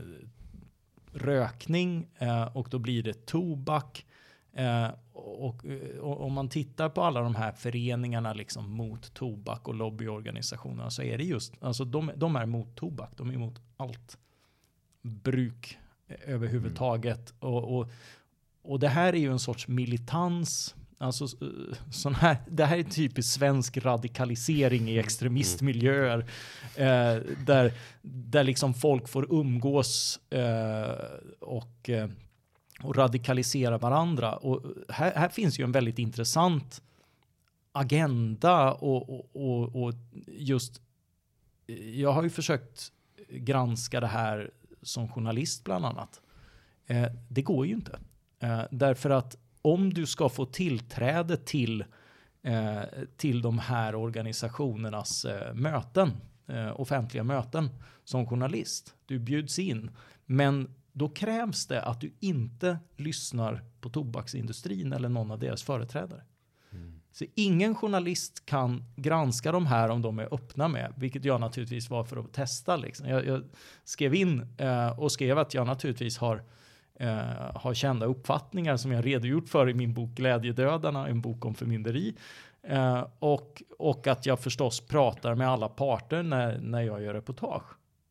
rökning eh, och då blir det tobak. Eh, och, och om man tittar på alla de här föreningarna liksom mot tobak och lobbyorganisationerna så är det just, alltså de, de är mot tobak, de är emot allt bruk överhuvudtaget mm. och, och Och det här är ju en sorts militans, alltså sån här, det här är typiskt svensk radikalisering i extremistmiljöer eh, där, där liksom folk får umgås eh, och, eh, och radikalisera varandra. Och här, här finns ju en väldigt intressant agenda och, och, och, och just, jag har ju försökt granska det här som journalist bland annat. Eh, det går ju inte. Uh, därför att om du ska få tillträde till, uh, till de här organisationernas uh, möten, uh, offentliga möten som journalist, du bjuds in. Men då krävs det att du inte lyssnar på tobaksindustrin eller någon av deras företrädare. Mm. Så ingen journalist kan granska de här om de är öppna med, vilket jag naturligtvis var för att testa. Liksom. Jag, jag skrev in uh, och skrev att jag naturligtvis har Uh, har kända uppfattningar som jag redogjort för i min bok Glädjedödarna, en bok om förmynderi. Uh, och, och att jag förstås pratar med alla parter när, när jag gör reportage.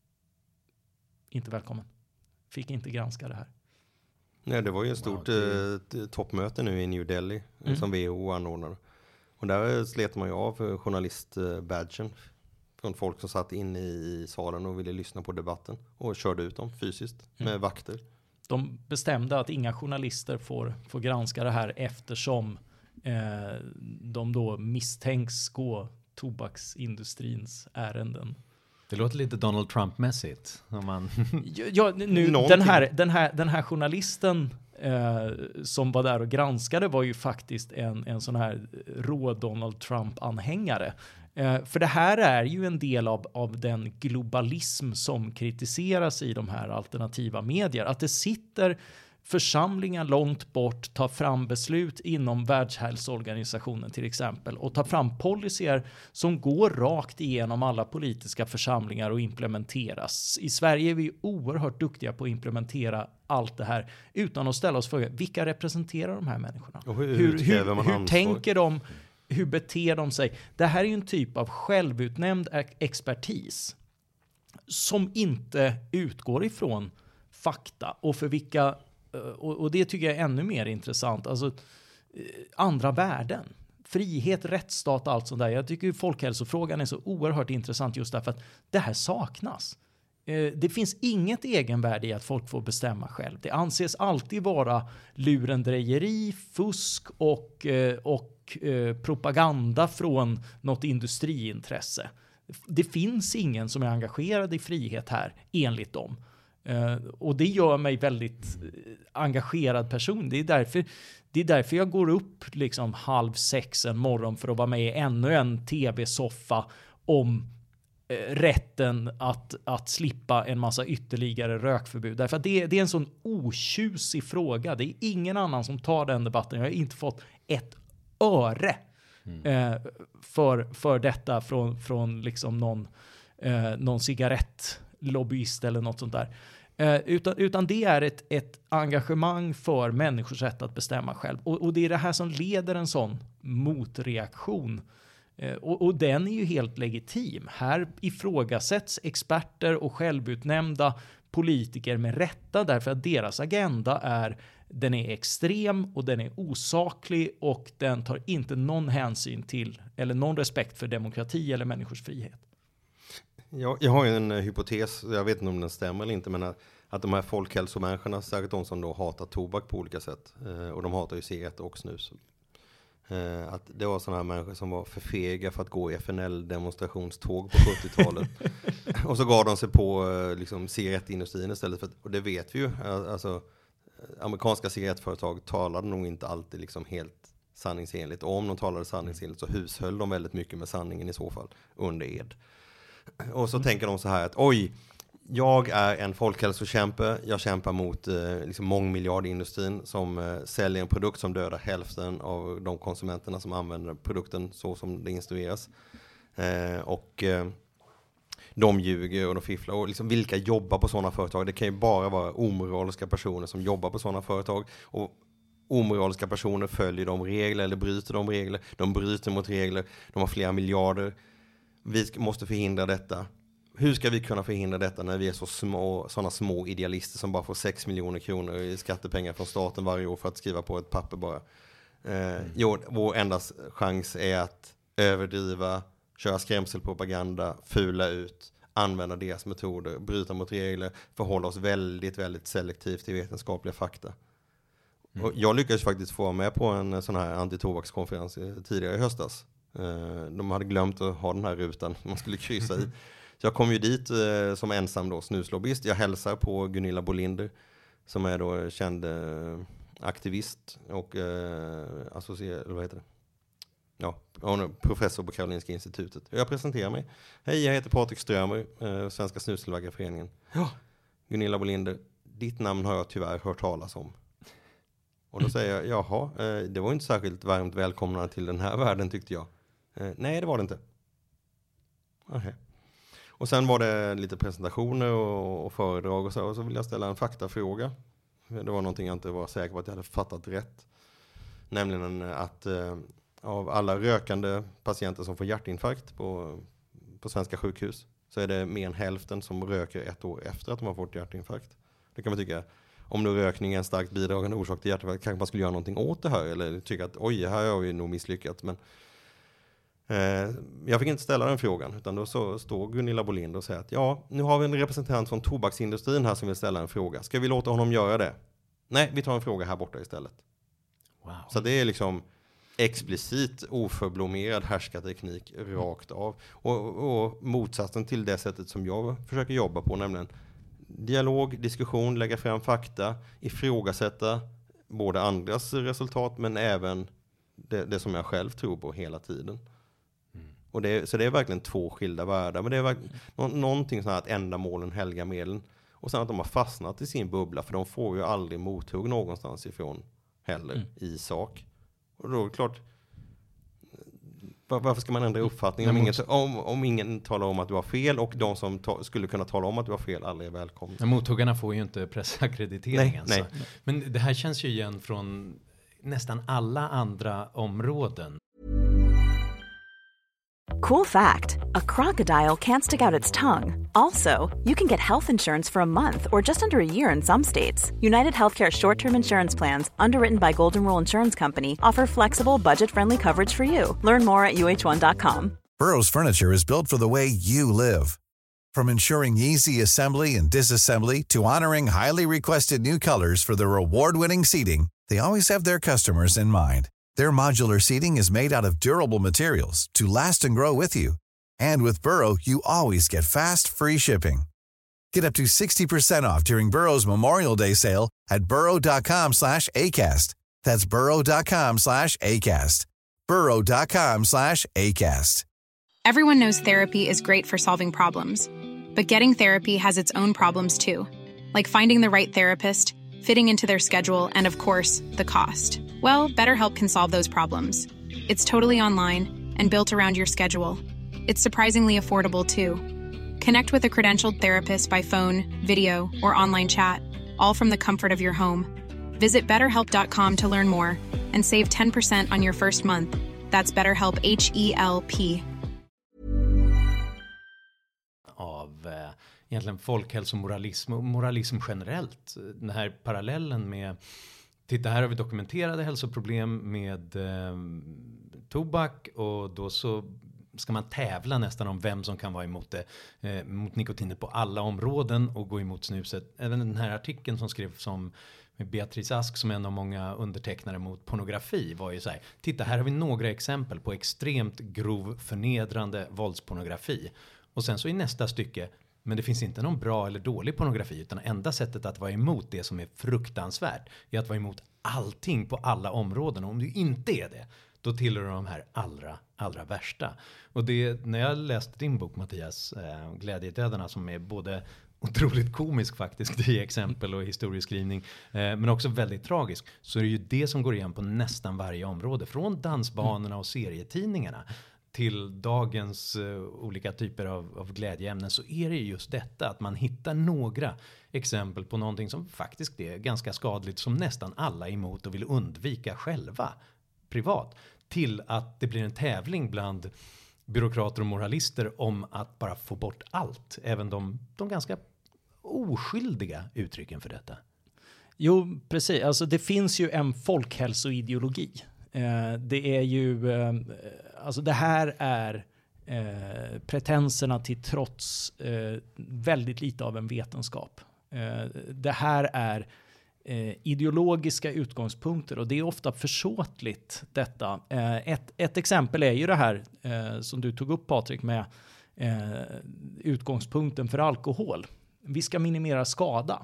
Inte välkommen. Fick inte granska det här. Nej, det var ju ett stort wow, det... eh, toppmöte nu i New Delhi mm. som W H O anordnade. Och där slet man ju av journalistbadgen från folk som satt inne i salen och ville lyssna på debatten och körde ut dem fysiskt med mm. vakter. De bestämde att inga journalister får, får granska det här eftersom eh, de då misstänks gå tobaksindustrins ärenden. Det låter lite Donald Trump-mässigt. Om man ja, nu, den, här, den, här, den här journalisten eh, som var där och granskade var ju faktiskt en, en sån här rå Donald Trump-anhängare. Eh, för det här är ju en del av, av den globalism som kritiseras i de här alternativa medier. Att det sitter församlingar långt bort tar fram beslut inom Världshälsoorganisationen till exempel och tar fram policyer som går rakt igenom alla politiska församlingar och implementeras. I Sverige är vi oerhört duktiga på att implementera allt det här utan att ställa oss frågan, vilka representerar de här människorna? Och hur hur, hur, man hur tänker de? Hur beter de sig? Det här är ju en typ av självutnämnd expertis som inte utgår ifrån fakta och för vilka, och det tycker jag är ännu mer intressant, alltså andra värden. Frihet, rättsstat, allt sånt där. Jag tycker folkhälsofrågan är så oerhört intressant just därför att det här saknas. Det finns inget egenvärde i att folk får bestämma själv. Det anses alltid vara lurendrejeri, fusk och, och propaganda från något industriintresse. Det finns ingen som är engagerad i frihet här enligt dem. Och det gör mig väldigt engagerad person. Det är därför, det är därför jag går upp liksom halv sex en morgon för att vara med i ännu en tv-soffa om rätten att, att slippa en massa ytterligare rökförbud. Därför att det, det är en sån otjusig fråga. Det är ingen annan som tar den debatten. Jag har inte fått ett öre mm. eh, för, för detta från, från liksom någon, eh, någon cigarettlobbyist eller något sånt där. Eh, utan, utan det är ett, ett engagemang för människors rätt att bestämma själv. Och, och det är det här som leder en sån motreaktion. Och, och den är ju helt legitim. Här ifrågasätts experter och självutnämnda politiker med rätta därför att deras agenda är, den är extrem och den är osaklig och den tar inte någon hänsyn till eller någon respekt för demokrati eller människors frihet. Jag, jag har ju en hypotes, jag vet inte om den stämmer eller inte, men att, att de här folkhälsomänniskorna, särskilt de som då hatar tobak på olika sätt, och de hatar ju cigaretter och snus. Att det var sådana här människor som var för fega för att gå i F N L-demonstrationståg på sjuttiotalet. Och så gav de sig på liksom, cigarettindustrin istället. För att, och det vet vi ju. Alltså, amerikanska cigarettföretag talade nog inte alltid liksom helt sanningsenligt. Och om de talade sanningsenligt så hushöll de väldigt mycket med sanningen i så fall under ed. Och så mm. tänker de så här att oj, jag är en folkhälsokämpe. Jag kämpar mot eh, liksom mångmiljardindustrin som eh, säljer en produkt som dödar hälften av de konsumenterna som använder produkten så som det instrueras. Eh, och eh, de ljuger och de fifflar. Och liksom, vilka jobbar på sådana företag? Det kan ju bara vara omoraliska personer som jobbar på sådana företag. Och omoraliska personer följer de regler eller bryter de regler. De bryter mot regler. De har flera miljarder. Vi måste förhindra detta. Hur ska vi kunna förhindra detta när vi är så små, sådana små idealister som bara får sex miljoner kronor i skattepengar från staten varje år för att skriva på ett papper bara? Eh, mm. Jo, vår enda chans är att överdriva, köra skrämselpropaganda, fula ut, använda deras metoder, bryta mot regler, förhålla oss väldigt, väldigt selektivt till vetenskapliga fakta. Mm. Och jag lyckades faktiskt få med på en sån här antitobakskonferens tidigare i höstas. Eh, de hade glömt att ha den här rutan man skulle kryssa i. Så jag kom ju dit eh, som ensam då snuslobbist. Jag hälsar på Gunilla Bolinder som är då känd eh, aktivist och eh, associer, vad heter det? Ja, hon är professor på Karolinska institutet. Jag presenterar mig. Hej, jag heter Patrik Strömer, eh, Svenska snustillverkarföreningen. Ja, Gunilla Bolinder, ditt namn har jag tyvärr hört talas om. Och då säger jag, jaha, eh, det var inte särskilt varmt välkomna till den här världen tyckte jag. Eh, nej, det var det inte. Okej. Och sen var det lite presentationer och, och föredrag och så. Och så vill jag ställa en faktafråga. Det var någonting jag inte var säker på att jag hade fattat rätt. Nämligen att eh, av alla rökande patienter som får hjärtinfarkt på, på svenska sjukhus så är det mer än hälften som röker ett år efter att de har fått hjärtinfarkt. Det kan man tycka, om nu rökning är en starkt bidragande orsak till hjärtinfarkt kanske man skulle göra någonting åt det här. Eller tycka att oj, här har vi nog misslyckats. Men jag fick inte ställa den frågan utan då så står Gunilla Bolinder och säger att ja, nu har vi en representant från tobaksindustrin här som vill ställa en fråga. Ska vi låta honom göra det? Nej, vi tar en fråga här borta istället. Wow. Så det är liksom explicit oförblommerad härskarteknik rakt av. Och, och motsatsen till det sättet som jag försöker jobba på, nämligen dialog, diskussion, lägga fram fakta, ifrågasätta både andras resultat men även det, det som jag själv tror på hela tiden. Och det, så det är verkligen två skilda världar. Men det är verkligen nå, någonting så här att ändamålen helgar medlen. Och sen att de har fastnat i sin bubbla, för de får ju aldrig mothugg någonstans ifrån heller mm. i sak. Och då är det klart, varför ska man ändra uppfattning om, ingen, om, om ingen talar om att du har fel och de som ta, skulle kunna tala om att du har fel, alla är välkomna. Men mothuggarna får ju inte pressackreditering. Nej, alltså. nej. Men det här känns ju igen från nästan alla andra områden. Cool fact, a crocodile can't stick out its tongue. Also, you can get health insurance for a month or just under a year in some states. United Healthcare short-term insurance plans, underwritten by Golden Rule Insurance Company, offer flexible, budget-friendly coverage for you. Learn more at U H one dot com. Burrow's furniture is built for the way you live. From ensuring easy assembly and disassembly to honoring highly requested new colors for their award-winning seating, they always have their customers in mind. Their modular seating is made out of durable materials to last and grow with you. And with Burrow, you always get fast, free shipping. Get up to sixty percent off during Burrow's Memorial Day sale at burrow.com slash ACAST. That's burrow.com slash ACAST. burrow.com slash ACAST. Everyone knows therapy is great for solving problems. But getting therapy has its own problems too. Like finding the right therapist, fitting into their schedule, and of course, the cost. Well, BetterHelp can solve those problems. It's totally online and built around your schedule. It's surprisingly affordable too. Connect with a credentialed therapist by phone, video, or online chat, all from the comfort of your home. Visit better help dot com to learn more and save ten percent on your first month. That's BetterHelp, H E L P. Av eh, egentligen folkhälsomoralism och moralism generellt. Den här parallellen med, titta här har vi dokumenterade hälsoproblem med eh, tobak, och då så ska man tävla nästan om vem som kan vara emot det, eh, mot nikotinet på alla områden och gå emot snuset. Även den här artikeln som skrevs som med Beatrice Ask som en av många undertecknare mot pornografi var ju så här: titta här har vi några exempel på extremt grov förnedrande våldspornografi. Och sen så i nästa stycke, men det finns inte någon bra eller dålig pornografi, utan enda sättet att vara emot det som är fruktansvärt är att vara emot allting på alla områden. Och om du inte är det, då tillhör de här allra, allra värsta. Och det, när jag läste din bok, Mattias, äh, Glädjedödarna, som är både otroligt komisk faktiskt i exempel och historieskrivning, eh, men också väldigt tragisk, så är det ju det som går igen på nästan varje område. Från dansbanorna och serietidningarna till dagens uh, olika typer av, av glädjeämnen, så är det just detta att man hittar några exempel på någonting som faktiskt är ganska skadligt, som nästan alla är emot och vill undvika själva privat, till att det blir en tävling bland byråkrater och moralister om att bara få bort allt, även de, de ganska oskyldiga uttrycken för detta. Jo, precis. Alltså det finns ju en folkhälsoideologi. Eh, det är ju, eh, alltså det här är eh, pretenserna till trots eh, väldigt lite av en vetenskap. Eh, det här är eh, ideologiska utgångspunkter, och det är ofta försåtligt detta. Eh, ett, ett exempel är ju det här eh, som du tog upp, Patrik, med eh, utgångspunkten för alkohol. Vi ska minimera skada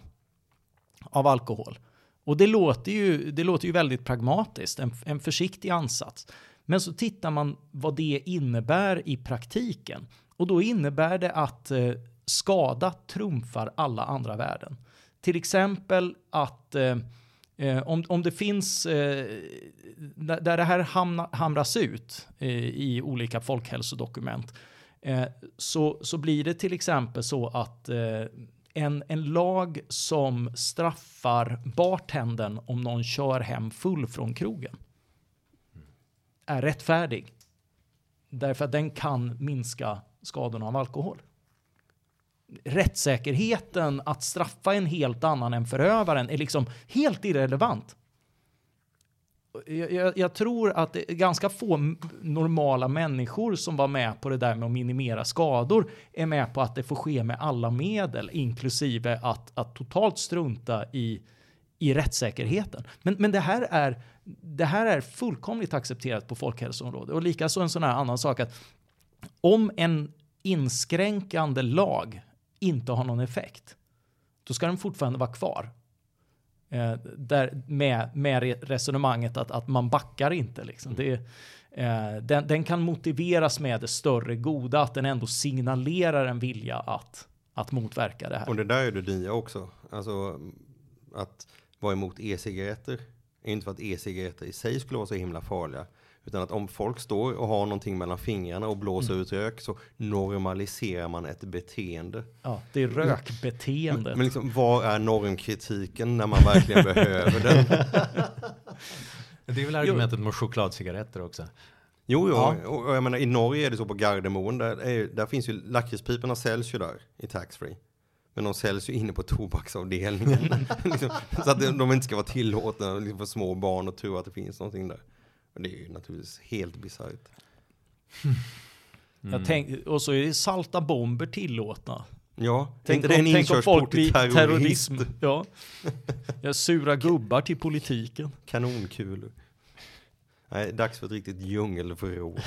av alkohol. Och det låter ju, det låter ju väldigt pragmatiskt, en, en försiktig ansats. Men så tittar man vad det innebär i praktiken. Och då innebär det att eh, skada trumfar alla andra värden. Till exempel att eh, om, om det finns, eh, där det här hamna, hamras ut eh, i olika folkhälsodokument, eh, så, så blir det till exempel så att eh, En, en lag som straffar bartendern om någon kör hem full från krogen är rättfärdig. Därför att den kan minska skadorna av alkohol. Rättssäkerheten att straffa en helt annan än förövaren är liksom helt irrelevant. Jag, jag, jag tror att det är ganska få normala människor som var med på det där med att minimera skador är med på att det får ske med alla medel, inklusive att, att totalt strunta i, i rättssäkerheten. Men, men det, här är, det här är fullkomligt accepterat på folkhälsoområdet. Och likaså en sån här annan sak, att om en inskränkande lag inte har någon effekt, då ska den fortfarande vara kvar. Eh, där med, med resonemanget att, att man backar inte. Liksom. Det, eh, den, den kan motiveras med det större goda, att den ändå signalerar en vilja att, att motverka det här. Och det där är det nya också. Alltså att vara emot e-cigaretter är inte för att e-cigaretter i sig skulle vara så himla farliga. Utan att om folk står och har någonting mellan fingrarna och blåser mm. ut rök så normaliserar man ett beteende. Ja, det är rökbeteendet. Men, men liksom, var är normkritiken när man verkligen behöver den? Det är väl argumentet med chokladcigaretter också. Jo, jo. Ja. Och jag menar, i Norge är det så på Gardermoen. Där, är, där finns ju, lakritspiporna säljs ju där i taxfree. Men de säljs ju inne på tobaksavdelningen. liksom, så att de inte ska vara tillåtna liksom, för små barn och tro att det finns någonting där. Och det är ju naturligtvis helt bisarrt. Mm. Jag tänk, och så är det salta bomber tillåtna. Ja, tänk, inte det är en tänk om folk blir terrorism. terrorism. Ja. Jag sura gubbar till politiken. Kanonkulor. Nej, dags för ett riktigt djungelvrå.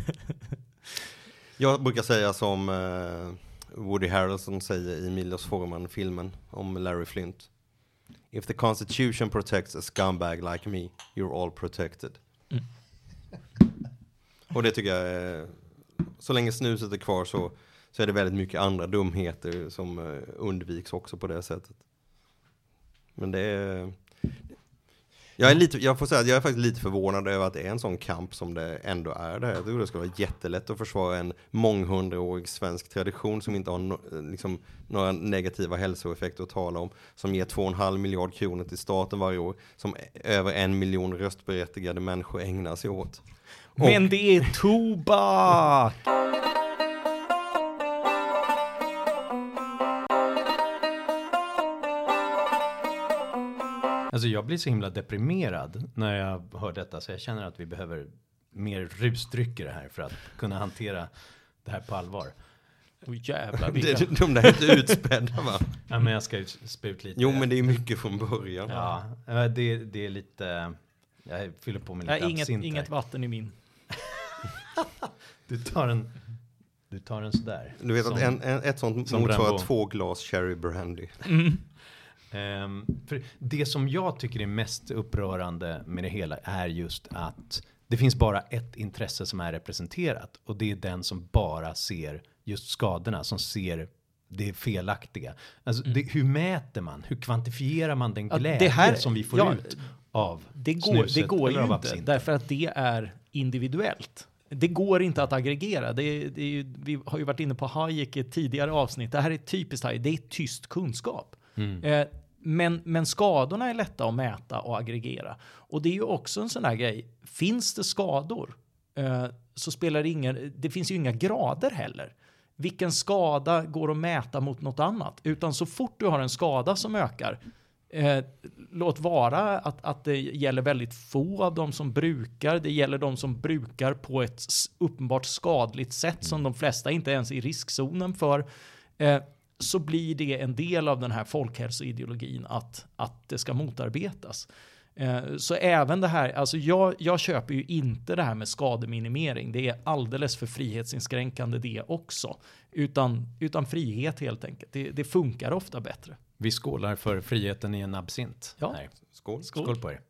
Jag brukar säga som uh, Woody Harrelson säger i Milos Forman-filmen om Larry Flint. If the Constitution protects a scumbag like me, you're all protected. Mm. Och det tycker jag är, så länge snuset är kvar så, så är det väldigt mycket andra dumheter som uh, undviks också på det sättet. Men det är... Jag är, lite, jag får säga att jag är faktiskt lite förvånad över att det är en sån kamp som det ändå är. Det här. Jag tror det ska vara jättelätt att försvara en månghundraårig svensk tradition som inte har no, liksom, några negativa hälsoeffekter att tala om. Som ger två och en halv miljard kronor till staten varje år. Som över en miljon röstberättigade människor ägnar sig åt. Och, men det är tobak! Alltså jag blir så himla deprimerad när jag hör detta, så jag känner att vi behöver mer rusdrycker här för att kunna hantera det här på allvar. Åh jävlar, de, de där är inte utspädda, va? Ja, men jag ska spä ut lite. Jo, men det är mycket från början. Ja, det, det är lite... Jag fyller på med lite Nej, inget, absint inget vatten i min. Du tar en... Du tar en sådär. Du vet som, att en, en, ett sånt motsvarar två glas cherry brandy. Mm. Um, för det som jag tycker är mest upprörande med det hela är just att det finns bara ett intresse som är representerat, och det är den som bara ser just skadorna, som ser det felaktiga. Alltså, mm. det, hur mäter man? Hur kvantifierar man den glädje ja, det här, som vi får ja, ut av det går, snuset? Det går ju inte, absint? därför att det är individuellt. Det går inte att aggregera. Det är, det är ju, vi har ju varit inne på Hayek i ett tidigare avsnitt. Det här är typiskt Hayek. Det är tyst kunskap. Mm. Eh, men, men skadorna är lätta att mäta och aggregera. Och det är ju också en sån här grej. Finns det skador eh, så spelar det ingen... Det finns ju inga grader heller. Vilken skada går att mäta mot något annat? Utan så fort du har en skada som ökar... Eh, låt vara att, att det gäller väldigt få av de som brukar. Det gäller de som brukar på ett uppenbart skadligt sätt mm. som de flesta inte ens är i riskzonen för. Eh, så blir det en del av den här folkhälsoideologin att, att det ska motarbetas. Eh, så även det här, alltså jag, jag köper ju inte det här med skademinimering. Det är alldeles för frihetsinskränkande det också. Utan, utan frihet helt enkelt. Det, det funkar ofta bättre. Vi skålar för friheten i en absint. Ja. Här. Skål. Skål. Skål på er.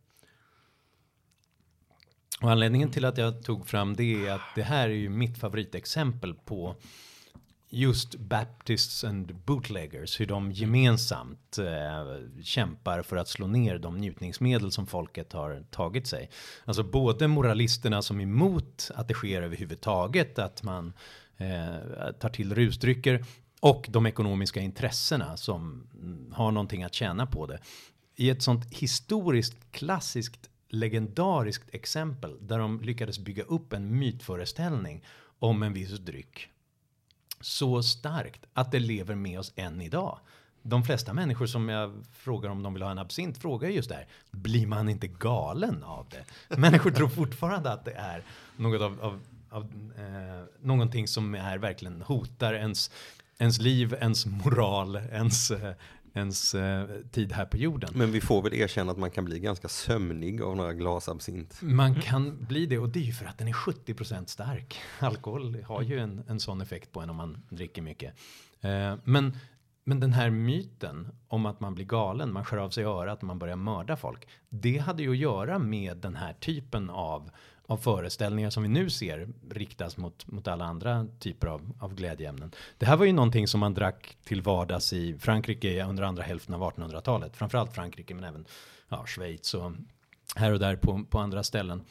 Och anledningen till att jag tog fram det är att det här är ju mitt favoritexempel på just Baptists and bootleggers. Hur de gemensamt eh, kämpar för att slå ner de njutningsmedel som folket har tagit sig. Alltså både moralisterna som är emot att det sker överhuvudtaget, att man eh, tar till rusdrycker, och de ekonomiska intressena som har någonting att tjäna på det. I ett sånt historiskt, klassiskt, legendariskt exempel där de lyckades bygga upp en mytföreställning om en viss dryck. Så starkt att det lever med oss än idag. De flesta människor som jag frågar om de vill ha en absint frågar just det här. Blir man inte galen av det? Människor tror fortfarande att det är något av, av, av eh, någonting som är verkligen hotar ens ens liv, ens moral, ens, ens uh, tid här på jorden. Men vi får väl erkänna att man kan bli ganska sömnig av några glas absint. Man kan bli det, och det är ju för att den är sjuttio procent stark. Alkohol har ju en, en sån effekt på en om man dricker mycket. Uh, men, men den här myten om att man blir galen, man skär av sig örat och man börjar mörda folk, det hade ju att göra med den här typen av av föreställningar som vi nu ser riktas mot, mot alla andra typer av, av glädjeämnen. Det här var ju någonting som man drack till vardags i Frankrike under andra hälften av artonhundratalet. Framförallt Frankrike, men även ja, Schweiz och här och där på, på andra ställen.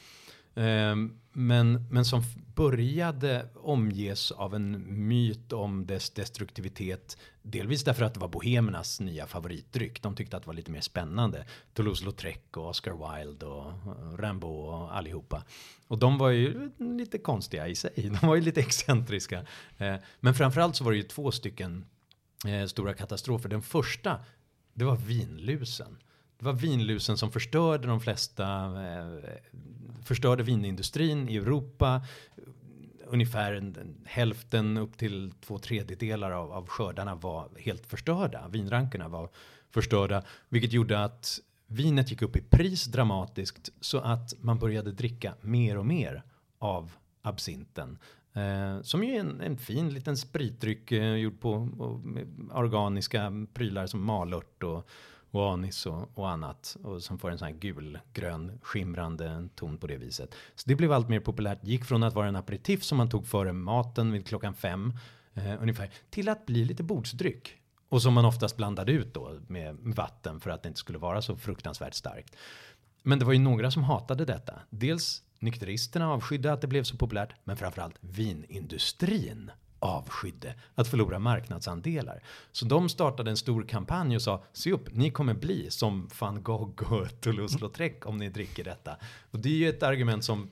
Um, men, men som började omges av en myt om dess destruktivitet. Delvis därför att det var bohemernas nya favoritdryck. De tyckte att det var lite mer spännande. Toulouse-Lautrec och Oscar Wilde och Rimbaud och allihopa. Och de var ju lite konstiga i sig. De var ju lite excentriska. Uh, men framförallt så var det ju två stycken uh, stora katastrofer. Den första, det var vinlusen. Det var vinlusen som förstörde de flesta, eh, förstörde vinindustrin i Europa. Ungefär en, en, hälften upp till två tredjedelar av, av skördarna var helt förstörda. Vinrankerna var förstörda, vilket gjorde att vinet gick upp i pris dramatiskt så att man började dricka mer och mer av absinten. Eh, som ju är en, en fin liten spritdryck eh, gjord på och, med organiska prylar som malört och och anis och, och annat. Och som får en sån här gul-grön skimrande ton på det viset. Så det blev allt mer populärt. Gick från att vara en aperitif som man tog före maten vid klockan fem eh, ungefär. Till att bli lite bordsdryck. Och som man oftast blandade ut då med vatten för att det inte skulle vara så fruktansvärt starkt. Men det var ju några som hatade detta. Dels nykteristerna avskydde att det blev så populärt. Men framförallt vinindustrin avskydde att förlora marknadsandelar. Så de startade en stor kampanj och sa, se upp, ni kommer bli som Van Gogh och Toulouse-Lautrec om ni dricker detta. Och det är ju ett argument som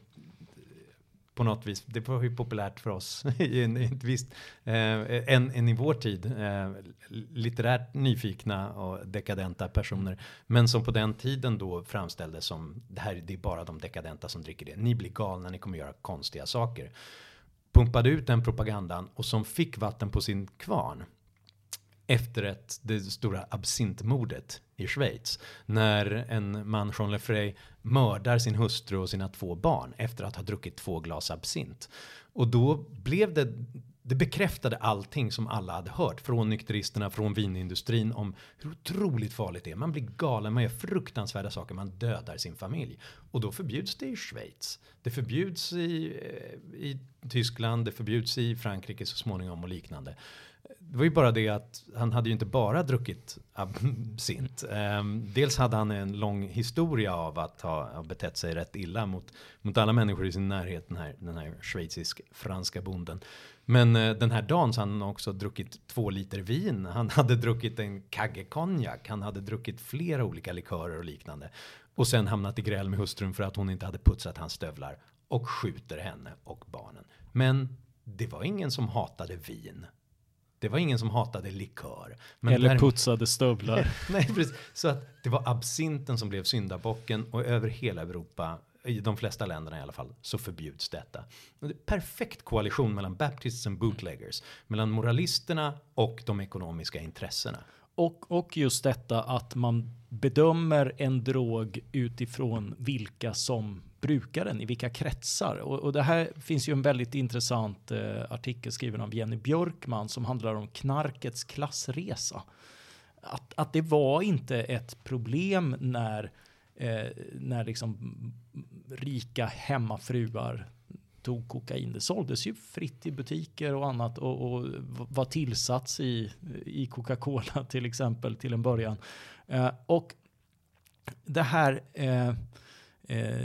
på något vis, det var ju populärt för oss i en, ett visst, eh, en, en i vår tid eh, litterärt nyfikna och dekadenta personer, men som på den tiden då framställdes som, det här det är bara de dekadenta som dricker det. Ni blir galna, ni kommer göra konstiga saker. Pumpade ut den propagandan och som fick vatten på sin kvarn efter ett, det stora absintmordet i Schweiz. När en man, Jean Lefray, mördar sin hustru och sina två barn efter att ha druckit två glas absint. Och då blev det, det bekräftade allting som alla hade hört från nykteristerna, från vinindustrin om hur otroligt farligt det är. Man blir galen, man gör fruktansvärda saker, man dödar sin familj. Och då förbjuds det i Schweiz. Det förbjuds i, i Tyskland, det förbjuds i Frankrike så småningom och liknande. Det var ju bara det att han hade ju inte bara druckit absint. Um, dels hade han en lång historia av att ha, ha betett sig rätt illa mot, mot alla människor i sin närhet, den här, den här schweizisk-franska bonden. Men uh, den här dagen så hade han också druckit två liter vin. Han hade druckit en kagge konjak. Han hade druckit flera olika likörer och liknande. Och sen hamnat i gräl med hustrun för att hon inte hade putsat hans stövlar. Och skjuter henne och barnen. Men det var ingen som hatade vin. Det var ingen som hatade likör. Men eller där... putsade stövlar. Nej, precis. Så att det var absinten som blev syndabocken och över hela Europa, i de flesta länderna i alla fall, så förbjuds detta. Och det är perfekt koalition mellan baptists och bootleggers. Mellan moralisterna och de ekonomiska intressena. Och, och just detta att man bedömer en drog utifrån vilka som brukar den, i vilka kretsar. Och, och det här finns ju en väldigt intressant eh, artikel skriven av Jenny Björkman som handlar om knarkets klassresa. Att, att det var inte ett problem när, eh, när liksom rika hemmafruar tog kokain. Det såldes ju fritt i butiker och annat och, och var tillsats i, i Coca-Cola till exempel till en början. Eh, och det här eh, eh,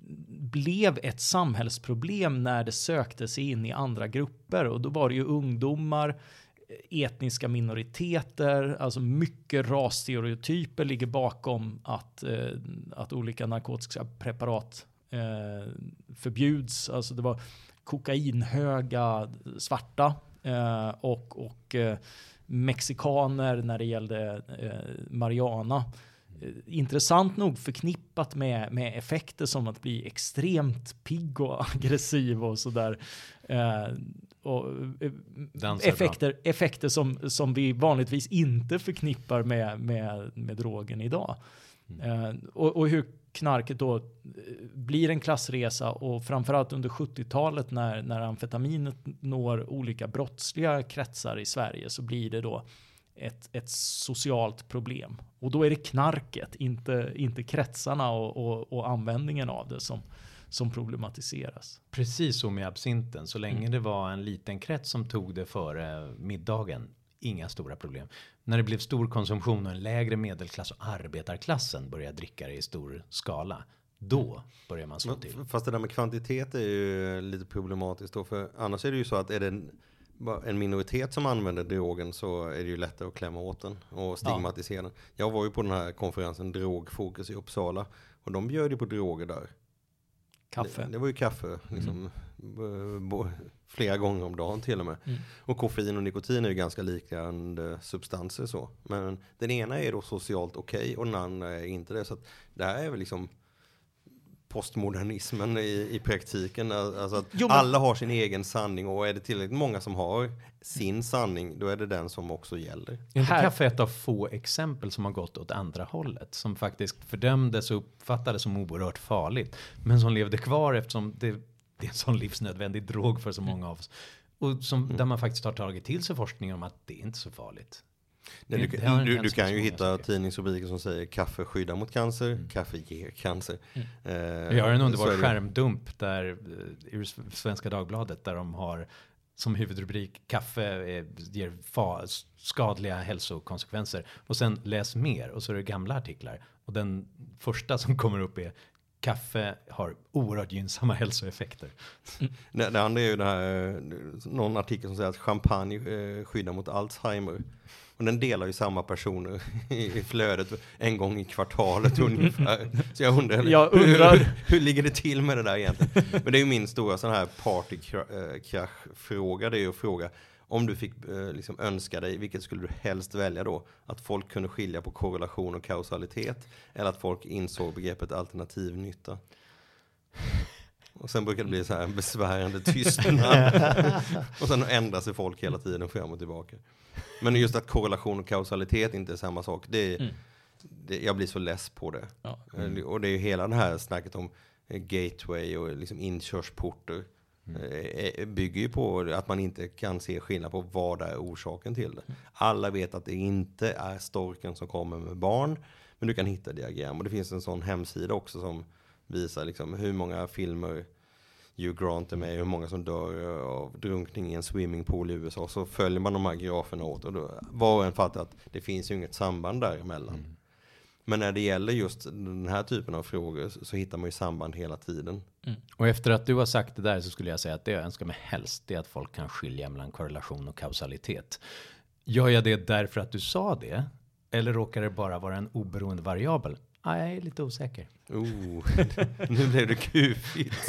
blev ett samhällsproblem när det sökte sig in i andra grupper. Och då var det ju ungdomar, etniska minoriteter, alltså mycket rasstereotyper ligger bakom att, eh, att olika narkotiska preparat eh, förbjuds. Alltså det var kokainhöga svarta eh, och, och eh, mexikaner när det gällde eh, marijuana. Intressant nog förknippat med, med effekter som att bli extremt pigg och aggressiv och sådär. Eh, och, eh, effekter effekter som, som vi vanligtvis inte förknippar med, med, med drogen idag. Mm. Eh, och, och hur knarket då blir en klassresa och framförallt under sjuttiotalet när, när amfetaminet når olika brottsliga kretsar i Sverige så blir det då Ett, ett socialt problem. Och då är det knarket, inte, inte kretsarna och, och, och användningen av det som, som problematiseras. Precis så med absinten. Så länge mm. det var en liten krets som tog det före middagen, inga stora problem. När det blev stor konsumtion och en lägre medelklass och arbetarklassen började dricka det i stor skala, då börjar man slå till. Fast det där med kvantitet är ju lite problematiskt då, för annars är det ju så att är det en, en minoritet som använder drogen så är det ju lättare att klämma åt den och stigmatisera den. Ja. Jag var ju på den här konferensen Drogfokus i Uppsala och de bjöd ju på droger där. Kaffe. Det, det var ju kaffe liksom, mm. b- b- flera gånger om dagen till och med. Mm. Och koffein och nikotin är ju ganska liknande substanser så. Men den ena är då socialt okej okay, och den andra är inte det. Så att det här är väl liksom postmodernismen i, i praktiken. Alltså att jo, men... alla har sin egen sanning och är det tillräckligt många som har sin sanning, då är det den som också gäller. Är inte kaffe ett av få exempel som har gått åt andra hållet? Som faktiskt fördömdes och uppfattades som oerhört farligt. Men som levde kvar eftersom det, det är en sån livsnödvändig drog för så många av oss. Och som, mm. där man faktiskt har tagit till sig forskning om att det är inte så farligt. Det, du, du, du, du kan ju hitta tidningsrubriker som säger kaffe skyddar mot cancer, mm. kaffe ger cancer. Mm. Eh, Jag har en underbar skärmdump där, ur Svenska Dagbladet där de har som huvudrubrik kaffe är, ger fa, skadliga hälsokonsekvenser. Och sen läs mer och så är det gamla artiklar. Och den första som kommer upp är kaffe har oerhört gynnsamma hälsoeffekter. Mm. Det, det andra är ju det här, någon artikel som säger att champagne eh, skyddar mot Alzheimer. Och den delar ju samma personer i flödet en gång i kvartalet ungefär. Så jag undrar, jag undrar. Hur, hur ligger det till med det där egentligen? Men det är ju min stora sån här partykrasch-fråga. Det är ju att fråga om du fick eh, liksom önska dig, vilket skulle du helst välja då? Att folk kunde skilja på korrelation och kausalitet eller att folk insåg begreppet alternativ nytta? Och sen brukar det bli så här en besvärande tystnad. Och sen ändrar sig folk hela tiden fram och tillbaka. Men just att korrelation och kausalitet inte är samma sak. Det är, mm. det, jag blir så less på det. Ja. Mm. Och det är ju hela det här snacket om gateway och liksom inkörsporter. Mm. Bygger ju på att man inte kan se skillnad på vad är orsaken till det. Mm. Alla vet att det inte är storken som kommer med barn. Men du kan hitta diagram. Och det finns en sån hemsida också som visar liksom hur många filmer Hugh Grant är med, hur många som dör av drunkning i en swimmingpool i U S A. Så följer man de här graferna åt och då var och en fattar att det finns ju inget samband däremellan. Mm. Men när det gäller just den här typen av frågor så, så hittar man ju samband hela tiden. Mm. Och efter att du har sagt det där så skulle jag säga att det jag önskar mig helst är att folk kan skilja mellan korrelation och kausalitet. Gör jag det därför att du sa det? Eller råkar det bara vara en oberoende variabel? Ja, jag är lite osäker. Oh, nu blev det kufigt.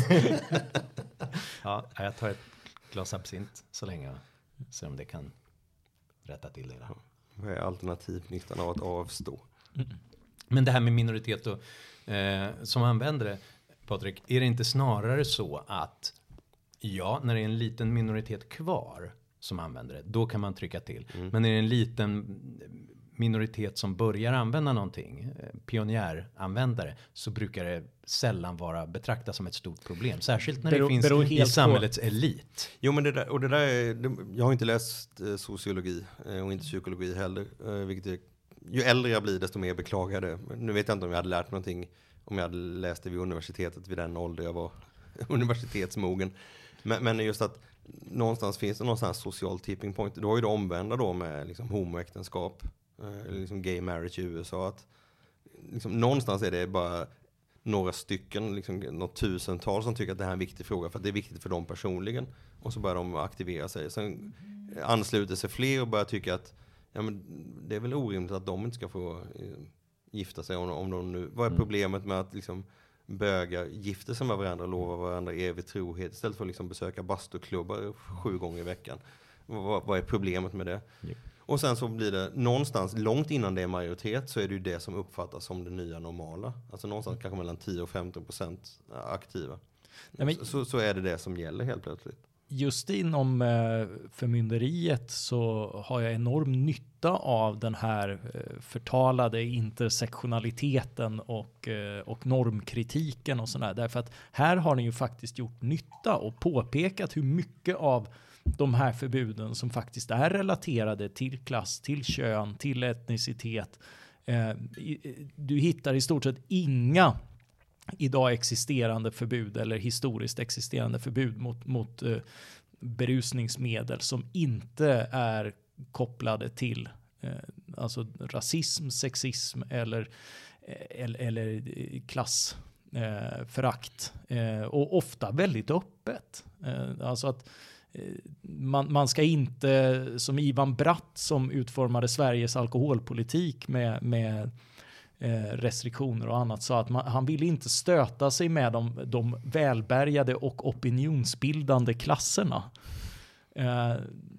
Ja, jag tar ett glas absint så länge och ser om det kan rätta till det. Där. Vad är alternativnyttan av att avstå? Mm. Men det här med minoritet och, eh, som använder det, Patrik, är det inte snarare så att ja, när det är en liten minoritet kvar som använder det, då kan man trycka till. Mm. Men är det en liten minoritet som börjar använda någonting, pionjäranvändare, så brukar det sällan vara betraktat som ett stort problem. Särskilt när Beror, det finns i samhällets på. elit. Jo, men det där, och det där är, det, jag har inte läst eh, sociologi eh, och inte psykologi heller. Eh, vilket är, ju äldre jag blir desto mer beklagar det. Nu vet jag inte om jag hade lärt någonting om jag hade läst det vid universitetet vid den ålder jag var universitetsmogen. Men, men just att någonstans finns det någonstans social tipping point. Då har ju det omvända då med liksom homoäktenskap. Eller liksom gay marriage i U S A. Att liksom, någonstans är det bara några stycken, liksom, något tusental som tycker att det här är en viktig fråga för att det är viktigt för dem personligen. Och så börjar de aktivera sig. Sen ansluter sig fler och börjar tycka att ja, men det är väl orimligt att de inte ska få eh, gifta sig om, om de nu. Vad är problemet med att liksom, bögar gifter sig med varandra och lovar varandra evig trohet istället för att liksom, besöka bastuklubbar sju gånger i veckan? Vad, vad är problemet med det? Yep. Och sen så blir det någonstans, långt innan det är majoritet, så är det ju det som uppfattas som det nya normala. Alltså någonstans mm. kanske mellan tio och femton procent aktiva. Nej, men, så, så är det det som gäller helt plötsligt. Just inom eh, förmynderiet så har jag enorm nytta av den här eh, förtalade intersektionaliteten och, eh, och normkritiken och sådär. Därför att här har ni ju faktiskt gjort nytta och påpekat hur mycket av de här förbuden som faktiskt är relaterade till klass, till kön, till etnicitet. Eh, du hittar i stort sett inga idag existerande förbud eller historiskt existerande förbud mot, mot eh, berusningsmedel som inte är kopplade till eh, alltså rasism, sexism eller, eller, eller klass. Eh, förakt eh, och ofta väldigt öppet. Eh, alltså att eh, man, man ska inte, som Ivan Bratt som utformade Sveriges alkoholpolitik med, med eh, restriktioner och annat, sa att man, han ville inte stöta sig med de, de välbärgade och opinionsbildande klasserna. Eh,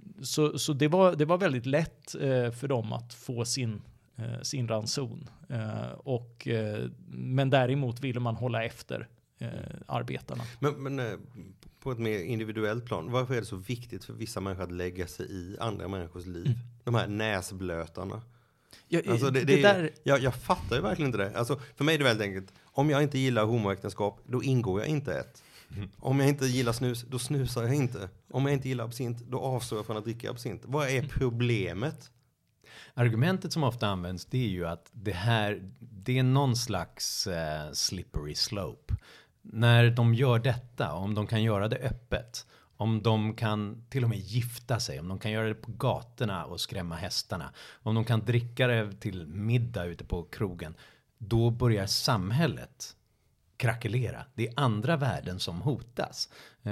så så det, var, det var väldigt lätt eh, för dem att få sin sin ranson. Uh, och, uh, men däremot ville man hålla efter uh, arbetarna. Men, men uh, på ett mer individuellt plan, varför är det så viktigt för vissa människor att lägga sig i andra människors liv? Mm. De här näsblötarna. Ja, alltså det, det, det där... jag, jag fattar ju verkligen inte det. Alltså, för mig är det väldigt enkelt. Om jag inte gillar homoäktenskap, då ingår jag inte ett. Mm. Om jag inte gillar snus, då snusar jag inte. Om jag inte gillar absint, då avstår jag från att dricka absint. Vad är problemet? Argumentet som ofta används, det är ju att det här, det är någon slags eh, slippery slope. När de gör detta, om de kan göra det öppet, om de kan till och med gifta sig, om de kan göra det på gatorna och skrämma hästarna, om de kan dricka det till middag ute på krogen, då börjar samhället krackelera. Det är andra värden som hotas.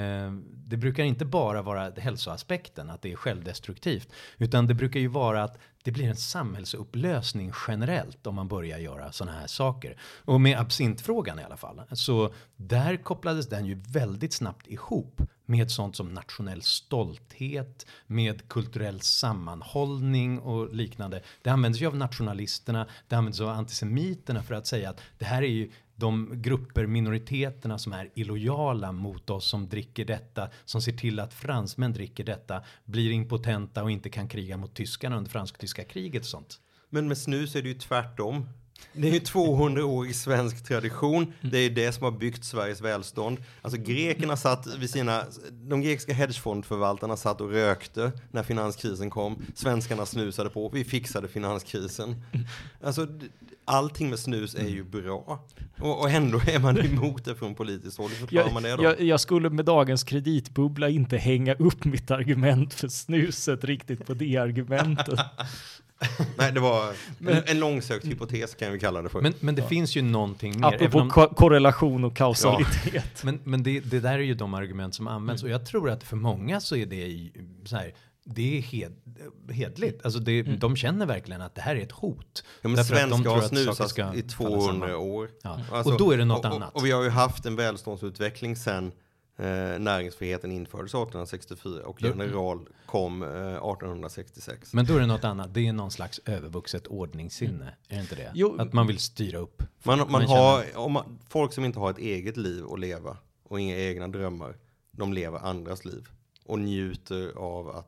Det brukar inte bara vara hälsoaspekten, att det är självdestruktivt, utan det brukar ju vara att det blir en samhällsupplösning generellt om man börjar göra sådana här saker. Och med absintfrågan i alla fall, så där kopplades den ju väldigt snabbt ihop med sånt som nationell stolthet, med kulturell sammanhållning och liknande. Det används ju av nationalisterna, det används av antisemiterna för att säga att det här är ju de grupper, minoriteterna som är illojala mot oss, som dricker detta, som ser till att fransmän dricker detta, blir impotenta och inte kan kriga mot tyskarna under fransk-tyska kriget och sånt. Men med snus är det ju tvärtom. Det är ju tvåhundra år i svensk tradition. Det är det som har byggt Sveriges välstånd. Alltså grekerna satt vid sina, de grekiska hedgefondförvaltarna satt och rökte när finanskrisen kom. Svenskarna snusade på, vi fixade finanskrisen. Alltså allting med snus är ju bra. Och, och ändå är man emot det från politiskt håll. Jag, man det då? Jag, jag skulle med dagens kreditbubbla inte hänga upp mitt argument för snuset riktigt på det argumentet. Nej, det var en, en långsökt hypotes kan vi kalla det för. Men, men det ja. finns ju någonting mer. Apropå de... ko- korrelation och kausalitet. Ja. Men, men det, det där är ju de argument som används. Mm. Och jag tror att för många så är det så här, det är hed, hedligt. Alltså det, mm. de känner verkligen att det här är ett hot. Ja, men svenskar har snusat i tvåhundra år. Ja. Alltså, och då är det något och, annat. Och, och vi har ju haft en välståndsutveckling sen eh, näringsfriheten infördes arton sextiofyra och general kom eh, arton sextiosex. Men då är det något annat. Det är någon slags övervuxet ordningssinne. Mm. Är det inte det? Jo. Att man vill styra upp. Man, man, man har, om man, folk som inte har ett eget liv att leva och inga egna drömmar, de lever andras liv och njuter av att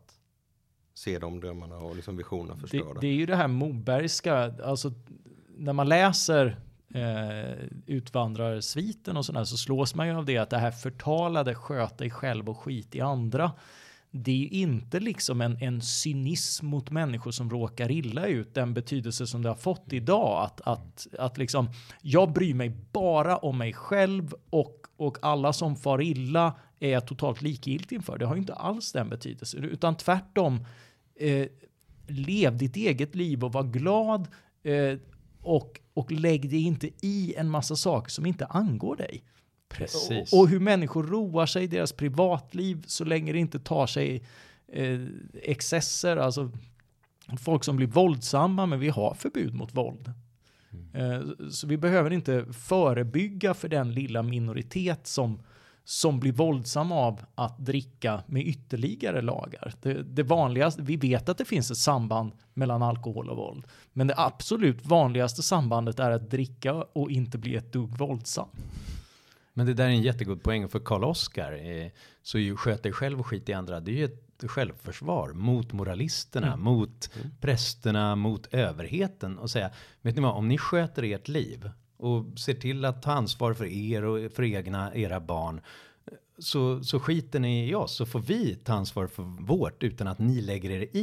se de drömmarna och liksom visionerna förstörda. Det, det är ju det här Mobergska, alltså när man läser eh, Utvandrarsviten och sådär, så slås man ju av det att det här förtalade, sköt dig själv och skit i andra, det är ju inte liksom en, en cynism mot människor som råkar illa ut, den betydelse som det har fått idag, att, att, att liksom, jag bryr mig bara om mig själv och, och alla som far illa är jag totalt likgiltig inför. Det har ju inte alls den betydelsen, utan tvärtom, eh, lev ditt eget liv och var glad eh, och, och lägg dig inte i en massa saker som inte angår dig. Precis. Och, och hur människor roar sig i deras privatliv så länge det inte tar sig eh, excesser, alltså folk som blir våldsamma, men vi har förbud mot våld. Mm. Eh, så vi behöver inte förebygga för den lilla minoritet som som blir våldsam av att dricka med ytterligare lagar. Det, det vanligaste, vi vet att det finns ett samband mellan alkohol och våld, men det absolut vanligaste sambandet är att dricka och inte bli ett dugg våldsam. Men det där är en jättegod poäng, för Karl Oskar eh, så ju sköt dig själv och skit i andra. Det är ju ett självförsvar mot moralisterna, mm. mot mm. prästerna, mot överheten, och säga, vet ni vad, om ni sköter ert liv och ser till att ta ansvar för er och för egna, era barn, så, så skiter ni i oss, så får vi ta ansvar för vårt utan att ni lägger er i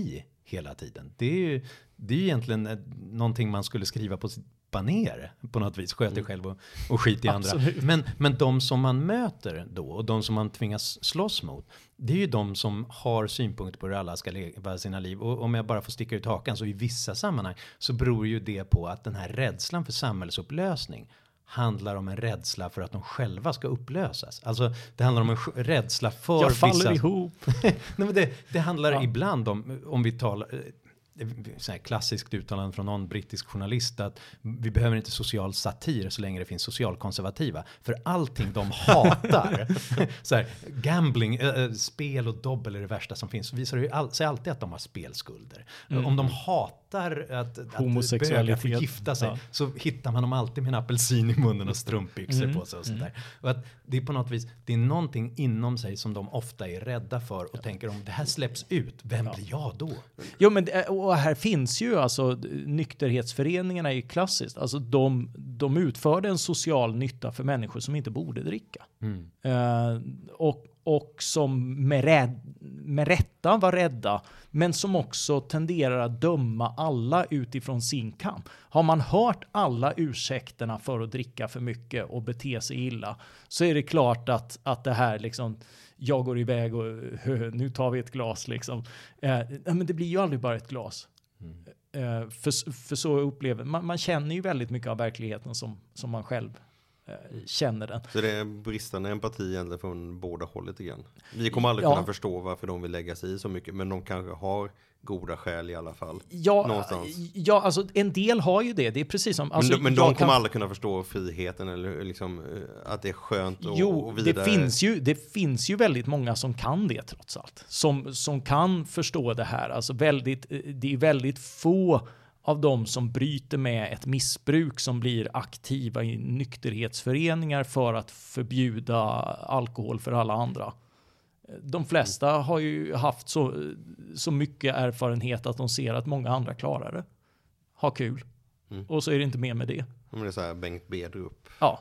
hela tiden. Det är ju, det är ju egentligen eh, någonting man skulle skriva på sitt baner på något vis. Sköt dig själv och, och skit i andra. Men, men de som man möter då och de som man tvingas slåss mot, det är ju de som har synpunkter på hur alla ska leva sina liv. Och om jag bara får sticka ut hakan, så i vissa sammanhang så beror ju det på att den här rädslan för samhällsupplösning handlar om en rädsla för att de själva ska upplösas. Alltså det handlar om en sj- rädsla för jag faller vissa... ihop. Nej, men det, det handlar Ja. ibland om, om vi talar... Så här klassiskt uttalande från någon brittisk journalist att vi behöver inte social satir så länge det finns socialkonservativa. För allting de hatar, så här, gambling, äh, spel och dobbel är det värsta som finns. Visar det ju all, sig alltid att de har spelskulder. Mm. Om de hatar att, att bögar får gifta sig, ja. Så hittar man dem alltid med en apelsin i munnen och strumpbyxor mm. på sig och sånt där. Och att det är på något vis, det är någonting inom sig som de ofta är rädda för och ja. tänker om det här släpps ut, vem ja. blir jag då? Jo, men och här finns ju alltså nykterhetsföreningarna är ju klassiskt. Alltså de, de utförde en social nytta för människor som inte borde dricka. Mm. Uh, och, och som med, rädd, med rätta var rädda, men som också tenderar att döma alla utifrån sin kamp. Har man hört alla ursäkterna för att dricka för mycket och bete sig illa, så är det klart att, att det här liksom, jag går iväg och nu tar vi ett glas liksom. Eh, men det blir ju aldrig bara ett glas. Mm. Eh, för, för så upplever man, man känner ju väldigt mycket av verkligheten som, som man själv eh, känner den. Så det är bristande empati egentligen från båda hållet igen. Vi kommer aldrig ja. kunna förstå varför de vill lägga sig i så mycket, men de kanske har goda skäl i alla fall. Ja, någonstans. ja, alltså en del har ju det. Det är precis som... Alltså, men de, men de kommer kan... aldrig kunna förstå friheten eller liksom att det är skönt och, jo, och vidare. det finns ju det finns ju väldigt många som kan det trots allt. Som, som kan förstå det här. Alltså väldigt, det är väldigt få av dem som bryter med ett missbruk som blir aktiva i nykterhetsföreningar för att förbjuda alkohol för alla andra. De flesta har ju haft så, så mycket erfarenhet att de ser att många andra klarar det. Har kul. Mm. Och så är det inte mer med det. Men det är så här Bengt Bedrup. Ja.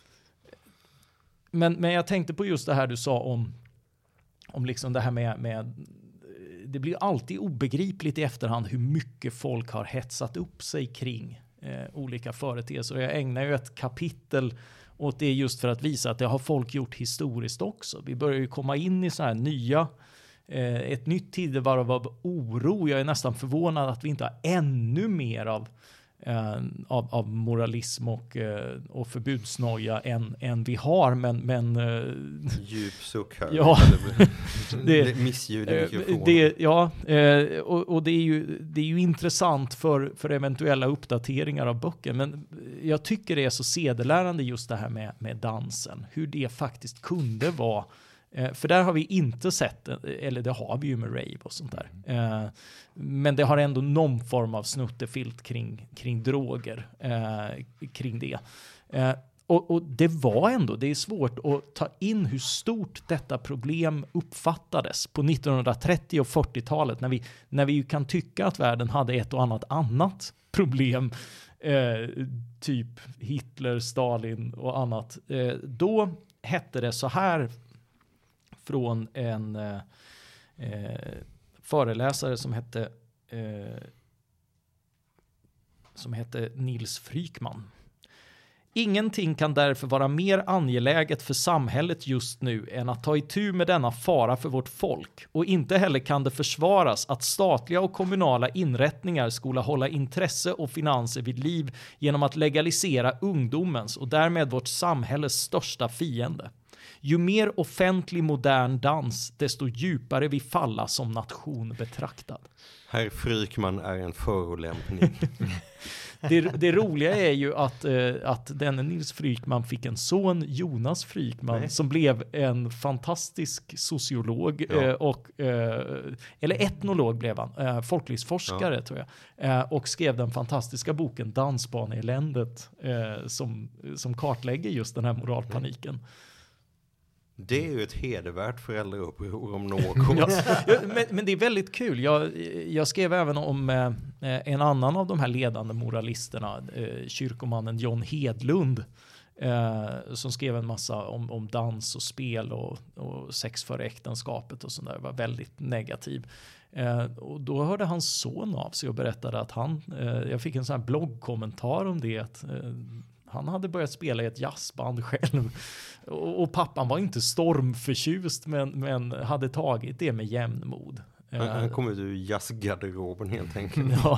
Men, men jag tänkte på just det här du sa om, om liksom det här med, med... Det blir alltid obegripligt i efterhand hur mycket folk har hetsat upp sig kring eh, olika företeelser. Och jag ägnar ju ett kapitel åt det just för att visa att det har folk gjort historiskt också. Vi börjar ju komma in i så här nya, eh, ett nytt tidevarv av oro. Jag är nästan förvånad att vi inte har ännu mer av, eh, av, av moralism och, eh, och förbudsnoja än, än vi har. Men, men, eh, djup suck här. Ja, det, missljud i mikrofonen. Det, ja, eh, och, och det är ju, det är ju intressant för, för eventuella uppdateringar av böcker. Men jag tycker det är så sedelärande just det här med, med dansen. Hur det faktiskt kunde vara. Eh, för där har vi inte sett, eller det har vi ju med rave och sånt där. Eh, men det har ändå någon form av snuttefilt kring, kring droger, eh, kring det. Eh, Och, och det var ändå, det är svårt att ta in hur stort detta problem uppfattades på nittonhundratrettio- och fyrtiotalet när vi, när vi ju kan tycka att världen hade ett och annat annat problem, eh, typ Hitler, Stalin och annat. Eh, då hette det så här från en eh, föreläsare som hette, eh, som hette Nils Frykman. Ingenting kan därför vara mer angeläget för samhället just nu än att ta itu med denna fara för vårt folk. Och inte heller kan det försvaras att statliga och kommunala inrättningar skulle hålla intresse och finanser vid liv genom att legalisera ungdomens och därmed vårt samhälles största fiende. Ju mer offentlig modern dans, desto djupare vi falla som nation betraktad. Herr Frykman är en förolämpning. Det, det roliga är ju att, eh, att denne Nils Frykman fick en son, Jonas Frykman, Nej. som blev en fantastisk sociolog, ja. eh, och, eh, eller etnolog blev han, eh, folklivsforskare ja. tror jag, eh, och skrev den fantastiska boken Dansbaneeländet eh, som, som kartlägger just den här moralpaniken. Det är ju ett hedervärt föräldrauppror om något. ja, men, men det är väldigt kul. Jag, jag skrev även om eh, en annan av de här ledande moralisterna, eh, kyrkomannen John Hedlund, Eh, som skrev en massa om, om dans och spel och, och sex före äktenskapet och sådär. Var väldigt negativ. Eh, och då hörde hans son av sig och berättade att han, eh, jag fick en sån här bloggkommentar om det, att eh, han hade börjat spela i ett jazzband själv. Och, och pappan var inte stormförtjust, men, men hade tagit det med jämnmod. Han, han kom ut ur jazzgarderoben helt enkelt. Ja,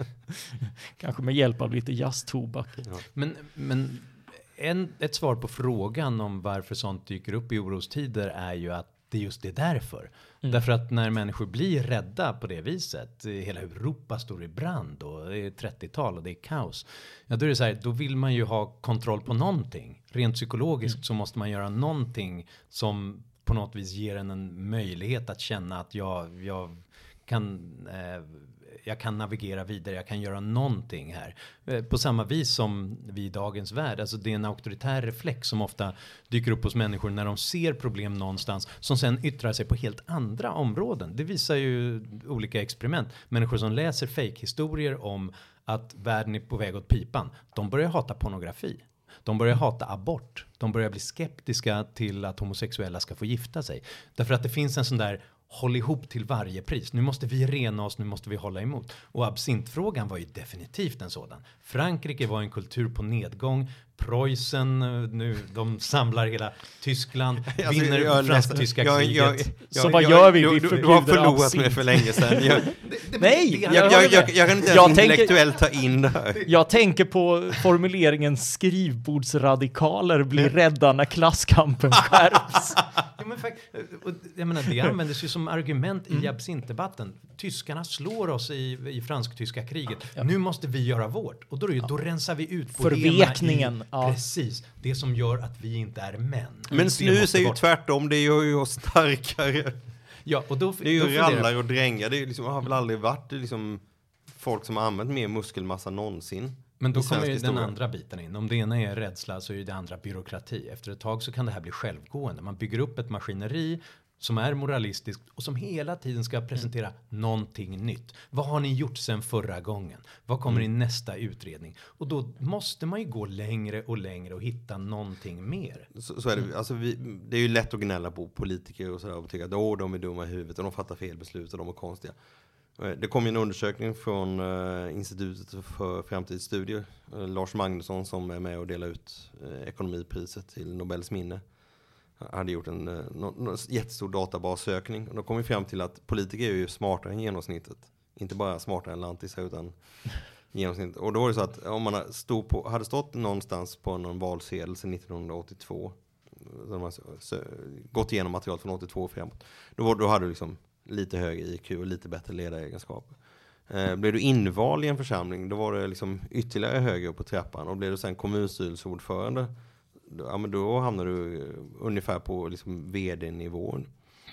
kanske med hjälp av lite jazztobak. Ja. Men, men en, ett svar på frågan om varför sånt dyker upp i orostider är ju att det är just det därför. Mm. Därför att när människor blir rädda på det viset, hela Europa står i brand och det är trettiotal och det är kaos. Ja, då är det så här, då vill man ju ha kontroll på någonting. Rent psykologiskt mm. så måste man göra någonting som på något vis ger en en möjlighet att känna att jag, jag kan... Eh, jag kan navigera vidare, jag kan göra någonting här. På samma vis som vi i dagens värld. Alltså det är en auktoritär reflex som ofta dyker upp hos människor när de ser problem någonstans som sen yttrar sig på helt andra områden. Det visar ju olika experiment. Människor som läser fake-historier om att världen är på väg åt pipan, de börjar hata pornografi. De börjar hata abort. De börjar bli skeptiska till att homosexuella ska få gifta sig. Därför att det finns en sån där håll ihop till varje pris. Nu måste vi rena oss, nu måste vi hålla emot. Och absintfrågan var ju definitivt en sådan. Frankrike var en kultur på nedgång. Preussen, nu, de samlar hela Tyskland, alltså, vinner fransk-tyska jag, kriget. jag, jag, så vad jag, gör vi? Du, vi du, du har förlorat mig för länge sedan. Jag, Nej, jag, jag, jag, jag, jag kan inte jag intellektuellt tänker, ta in det här. Jag tänker på formuleringen skrivbordsradikaler blir rädda när klasskampen skärps. Ja, men fakt, och, jag menar, det användes ju som argument i absintdebatten. Tyskarna slår oss i, i fransk-tyska kriget. Ja. Nu måste vi göra vårt. Och då, är det, då rensar vi ut förvekningen. I, ja. Precis, det som gör att vi inte är män. Men snus är ju tvärtom, det gör ju oss starkare. Ja, och då, det är ju då rallar och drängar. Det är liksom, har väl aldrig varit liksom, folk som har använt mer muskelmassa någonsin. Men då kommer ju den andra biten in. Om det ena är rädsla så är det andra byråkrati. Efter ett tag så kan det här bli självgående. Man bygger upp ett maskineri som är moralistiskt och som hela tiden ska presentera mm. någonting nytt. Vad har ni gjort sedan förra gången? Vad kommer mm. i nästa utredning? Och då måste man ju gå längre och längre och hitta någonting mer. Så, så är det. Alltså vi, det är ju lätt att gnälla på politiker och sådär och tycka att åh, de är dumma i huvudet och de fattar fel beslut och de är konstiga. Det kom en undersökning från uh, Institutet för framtidsstudier. Uh, Lars Magnusson som är med och delar ut uh, ekonomipriset till Nobels minne. Hade gjort en uh, no, no, jättestor databassökning. Och då kom vi fram till att politiker är ju smartare än genomsnittet. Inte bara smartare än lantisar utan genomsnittet. Och då var det så att om man stod på, hade stått någonstans på någon valsedel sedan nittonhundraåttiotvå. Så de har så, gått igenom material från åttiotvå och framåt. Då, då hade du liksom lite högre I Q och lite bättre ledaregenskaper. Eh, blev du invald i en församling, då var det liksom ytterligare högre upp på trappan. Och blev du sen kommunstyrelseordförande, då, ja, men då hamnade du ungefär på liksom V D-nivån.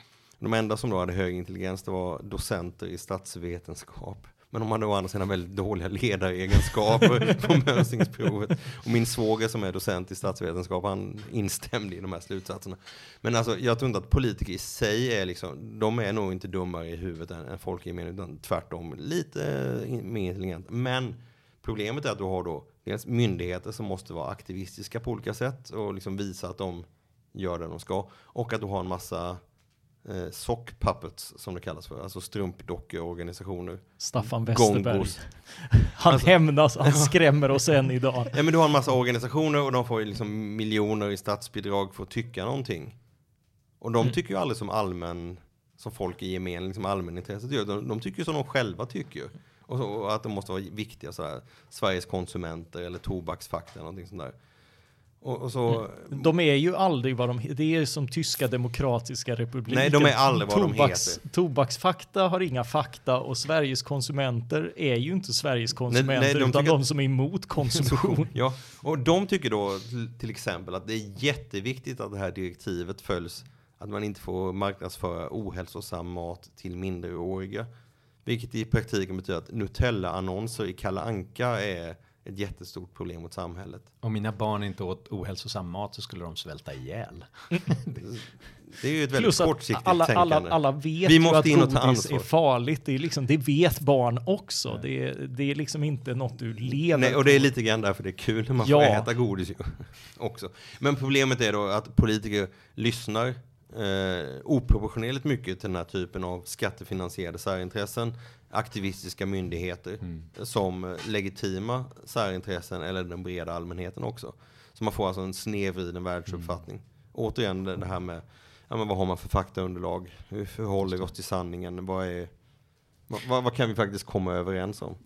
De enda som då hade hög intelligens, det var docenter i statsvetenskap. Men de hade å andra sidan väldigt dåliga ledaregenskaper på mönstringsprovet. Och min svåger som är docent i statsvetenskap, han instämde i de här slutsatserna. Men alltså, jag tror inte att politiker i sig är liksom, de är nog inte dummare i huvudet än, än folk i meningen, utan tvärtom lite mer intelligent. Men problemet är att du har då dels myndigheter som måste vara aktivistiska på olika sätt och liksom visa att de gör det de ska. Och att du har en massa Eh, sock puppets som det kallas för, alltså strumpdockeorganisationer. Staffan Westerberg. Gongos. Han alltså, hämnas, han skrämmer oss än idag. Ja, men du har en massa organisationer och de får ju liksom miljoner i statsbidrag för att tycka någonting. Och de mm. tycker ju aldrig som allmän, som folk i gemen, liksom allmänintresset gör. De, de tycker ju som de själva tycker. Och, så, och att de måste vara viktiga sådär, Sveriges konsumenter eller tobaksfakta eller någonting sånt där. Och, och så, mm. De är ju aldrig vad de, det är som tyska demokratiska republiken. Nej, de är aldrig vad Tobaks, de heter. Tobaksfakta har inga fakta och Sveriges konsumenter är ju inte Sveriges konsumenter, nej, nej, de utan de som är emot konsumtion. Ja, och de tycker då till exempel att det är jätteviktigt att det här direktivet följs, att man inte får marknadsföra ohälsosam mat till minderåriga. Vilket i praktiken betyder att Nutella-annonser i Kalle Anka är ett jättestort problem mot samhället. Om mina barn inte åt ohälsosam mat så skulle de svälta ihjäl. Det är ju ett väldigt kortsiktigt alla, tänkande. alla, alla vet Vi ju måste att in och ta godis ansvar. är farligt. Det, är liksom, det vet barn också. Det är, det är liksom inte något du lever Nej, och det är på. lite grann därför det är kul när man Ja. får äta godis ju, också. Men problemet är då att politiker lyssnar eh, oproportionerligt mycket till den här typen av skattefinansierade särintressen, aktivistiska myndigheter Mm. som legitima särintressen eller den breda allmänheten också. Så man får alltså en snedvriden världsuppfattning. Mm. Återigen det här med ja, men vad har man för faktaunderlag? Hur förhåller vi oss till sanningen? Vad, är, vad, vad kan vi faktiskt komma överens om?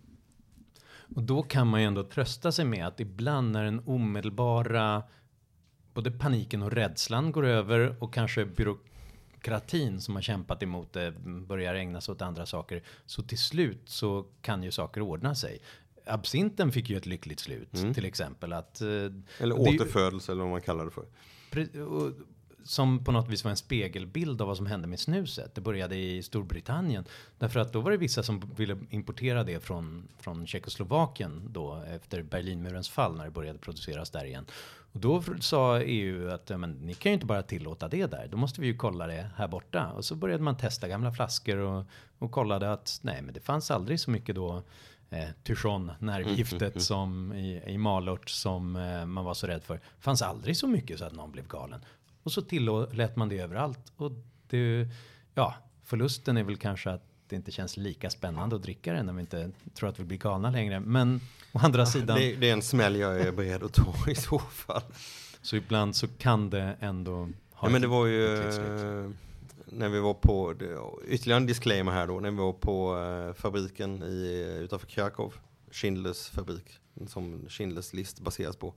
Och då kan man ju ändå trösta sig med att ibland när den omedelbara både paniken och rädslan går över och kanske byråkratin som har kämpat emot det börjar ägna sig åt andra saker, så till slut så kan ju saker ordna sig. Absinten fick ju ett lyckligt slut, Mm. till exempel. Att, eh, Eller det är ju- återfödelse eller vad man kallar det för. Pre- och- som på något vis var en spegelbild av vad som hände med snuset. Det började i Storbritannien. Därför att då var det vissa som ville importera det från, från Tjeckoslovakien då, efter Berlinmurens fall när det började produceras där igen. Och då f- sa E U att ja, men, ni kan ju inte bara tillåta det där. Då måste vi ju kolla det här borta. Och så började man testa gamla flaskor och, och kollade att nej, men det fanns aldrig så mycket då eh, Tuchon, nervgiftet som i, i malört som eh, man var så rädd för. Fanns aldrig så mycket så att någon blev galen. Och så tillät man det överallt. Och det, ja, förlusten är väl kanske att det inte känns lika spännande att dricka det när vi inte tror att vi blir galna längre. Men å andra sidan, Det, det är en smäll jag är beredd att ta i så fall. så ibland så kan det ändå ha Ja, men det var ju ett slut. eh, när vi var på, det, ytterligare en disclaimer här då, när vi var på eh, fabriken i, utanför Krakow, Schindlers fabrik, som Schindlers list baseras på.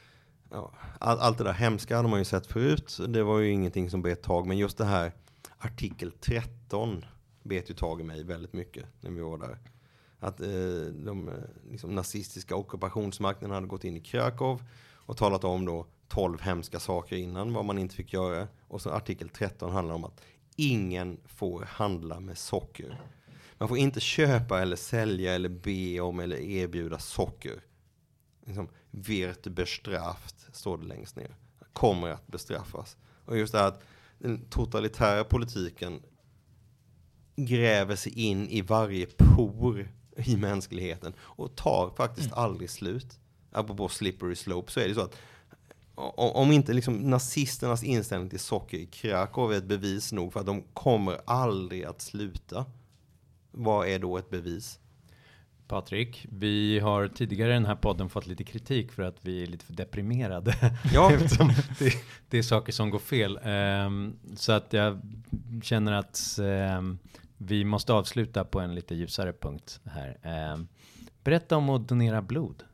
Ja, all, allt det där hemska hade man ju sett förut, det var ju ingenting som bet tag, men just det här artikel tretton bet ju tag i mig väldigt mycket när vi var där. Att eh, de eh, liksom, nazistiska ockupationsmakten hade gått in i Krakow och talat om då tolv hemska saker innan vad man inte fick göra. Och så artikel tretton handlar om att ingen får handla med socker. Man får inte köpa eller sälja eller be om eller erbjuda socker. Liksom, wird bestraft står det längst ner. Kommer att bestraffas. Och just det här att den totalitära politiken gräver sig in i varje por i mänskligheten och tar faktiskt mm. aldrig slut. Apropå slippery slope så är det så att om inte liksom nazisternas inställning till socker i Krakow är ett bevis nog för att de kommer aldrig att sluta. Vad är då ett bevis? Patrik, vi har tidigare i den här podden fått lite kritik för att vi är lite för deprimerade. Ja. Eftersom det, det är saker som går fel. Um, så att jag känner att um, vi måste avsluta på en lite ljusare punkt här. Um, berätta om att donera blod.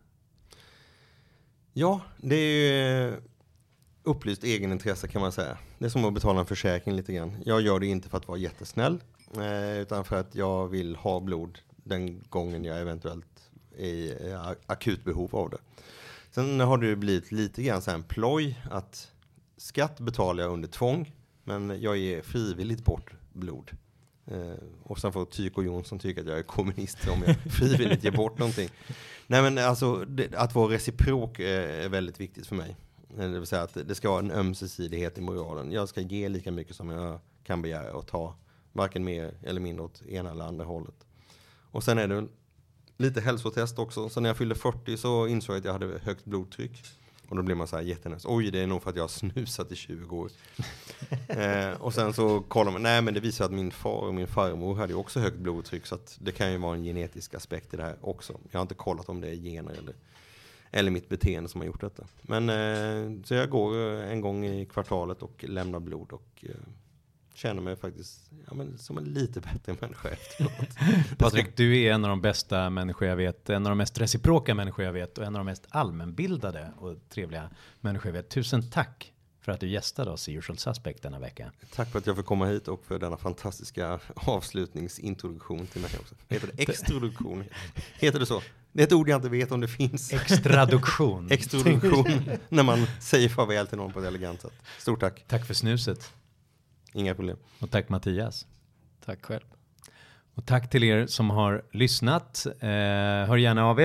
Ja, det är ju upplyst egenintresse kan man säga. Det är som att betala en försäkring lite grann. Jag gör det inte för att vara jättesnäll, eh, utan för att jag vill ha blod den gången jag eventuellt är i akut behov av det. Sen har det blivit lite grann så här en ploj att skatt betalar jag under tvång, men jag ger frivilligt bort blod. Eh, och sen får Tyko Jonsson tycka att jag är kommunist om jag frivilligt ger bort någonting. Nej, men alltså det, att vara reciprok är, är väldigt viktigt för mig. Det vill säga att det ska vara en ömsesidighet i moralen. Jag ska ge lika mycket som jag kan begära och ta varken mer eller mindre åt ena eller andra hållet. Och sen är det lite hälsotest också. Så när jag fyllde fyrtio så insåg jag att jag hade högt blodtryck. Och då blir man så här jättenäs. Oj, det är nog för att jag har snusat i tjugo år. eh, och sen så kollar man, nej men det visar att min far och min farmor hade ju också högt blodtryck. Så att det kan ju vara en genetisk aspekt i det här också. Jag har inte kollat om det är gener eller, eller mitt beteende som har gjort detta. Men eh, så jag går en gång i kvartalet och lämnar blod och eh, känner mig faktiskt ja, men, som en lite bättre människa efteråt. Patrik, du är en av de bästa människor jag vet, en av de mest reciproka människor jag vet och en av de mest allmänbildade och trevliga människor jag vet. Tusen tack för att du gästade oss i Usual Suspect denna vecka. Tack för att jag får komma hit och för denna fantastiska avslutningsintroduktion till mig också. Heter det extroduktion? Heter det så? Det är ett ord jag inte vet om det finns. Extraduktion. Extroduktion, när man säger farväl till någon på ett elegant sätt. Stort tack. Tack för snuset. Inga problem. Och tack Mattias. Tack själv. Och tack till er som har lyssnat. Eh, hör gärna av er.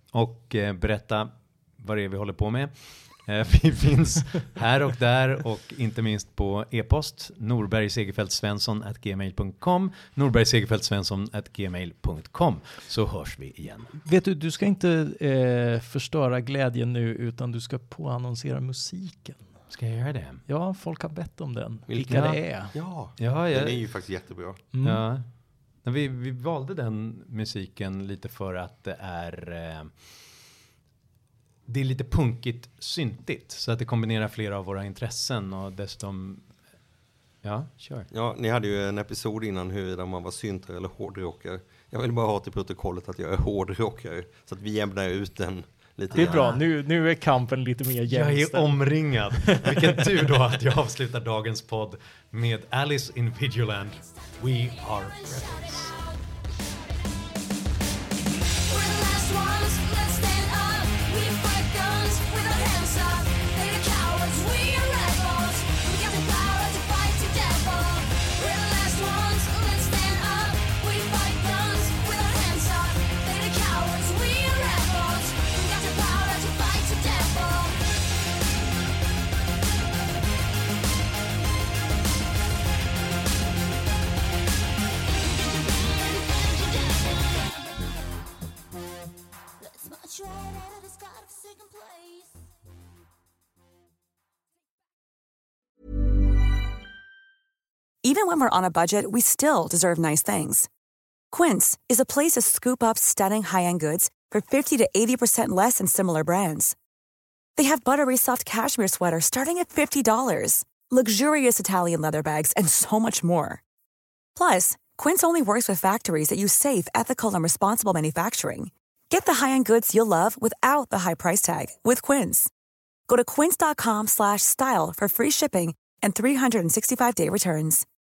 och eh, berätta vad det är vi håller på med. Eh, vi finns här och där och inte minst på e-post norbergsegerfeldtsvensson at gmail punkt com norbergsegerfeldtsvensson at gmail punkt com, så hörs vi igen. Vet du, du ska inte eh, förstöra glädjen nu, utan du ska påannonsera musiken. Ska jag göra det? Ja, folk har bett om den. Vilka? Vilka det är. Ja, Ja, jag, den är ju faktiskt jättebra. Mm. ja. Men Vi, vi valde den musiken lite för att det är eh, det är lite punkigt syntigt, så att det kombinerar flera av våra intressen och dessutom ja, kör. Ja, ni hade ju en episod innan huruvida man var syntare eller hårdrockare. Jag vill bara ha till protokollet att jag är hårdrockare, så att vi jämnar ut den lite. Det är grann. bra, nu, nu är kampen lite mer Jag jämställd. är omringad. Vilken tur då att jag avslutar dagens podd med Alice in Videoland. We are rebels. Even when we're on a budget, we still deserve nice things. Quince is a place to scoop up stunning high-end goods for fifty to eighty percent less than similar brands. They have buttery soft cashmere sweaters starting at fifty dollars, luxurious Italian leather bags, and so much more. Plus, Quince only works with factories that use safe, ethical, and responsible manufacturing. Get the high-end goods you'll love without the high price tag with Quince. Go to quince dot com slash style for free shipping and three sixty-five day returns.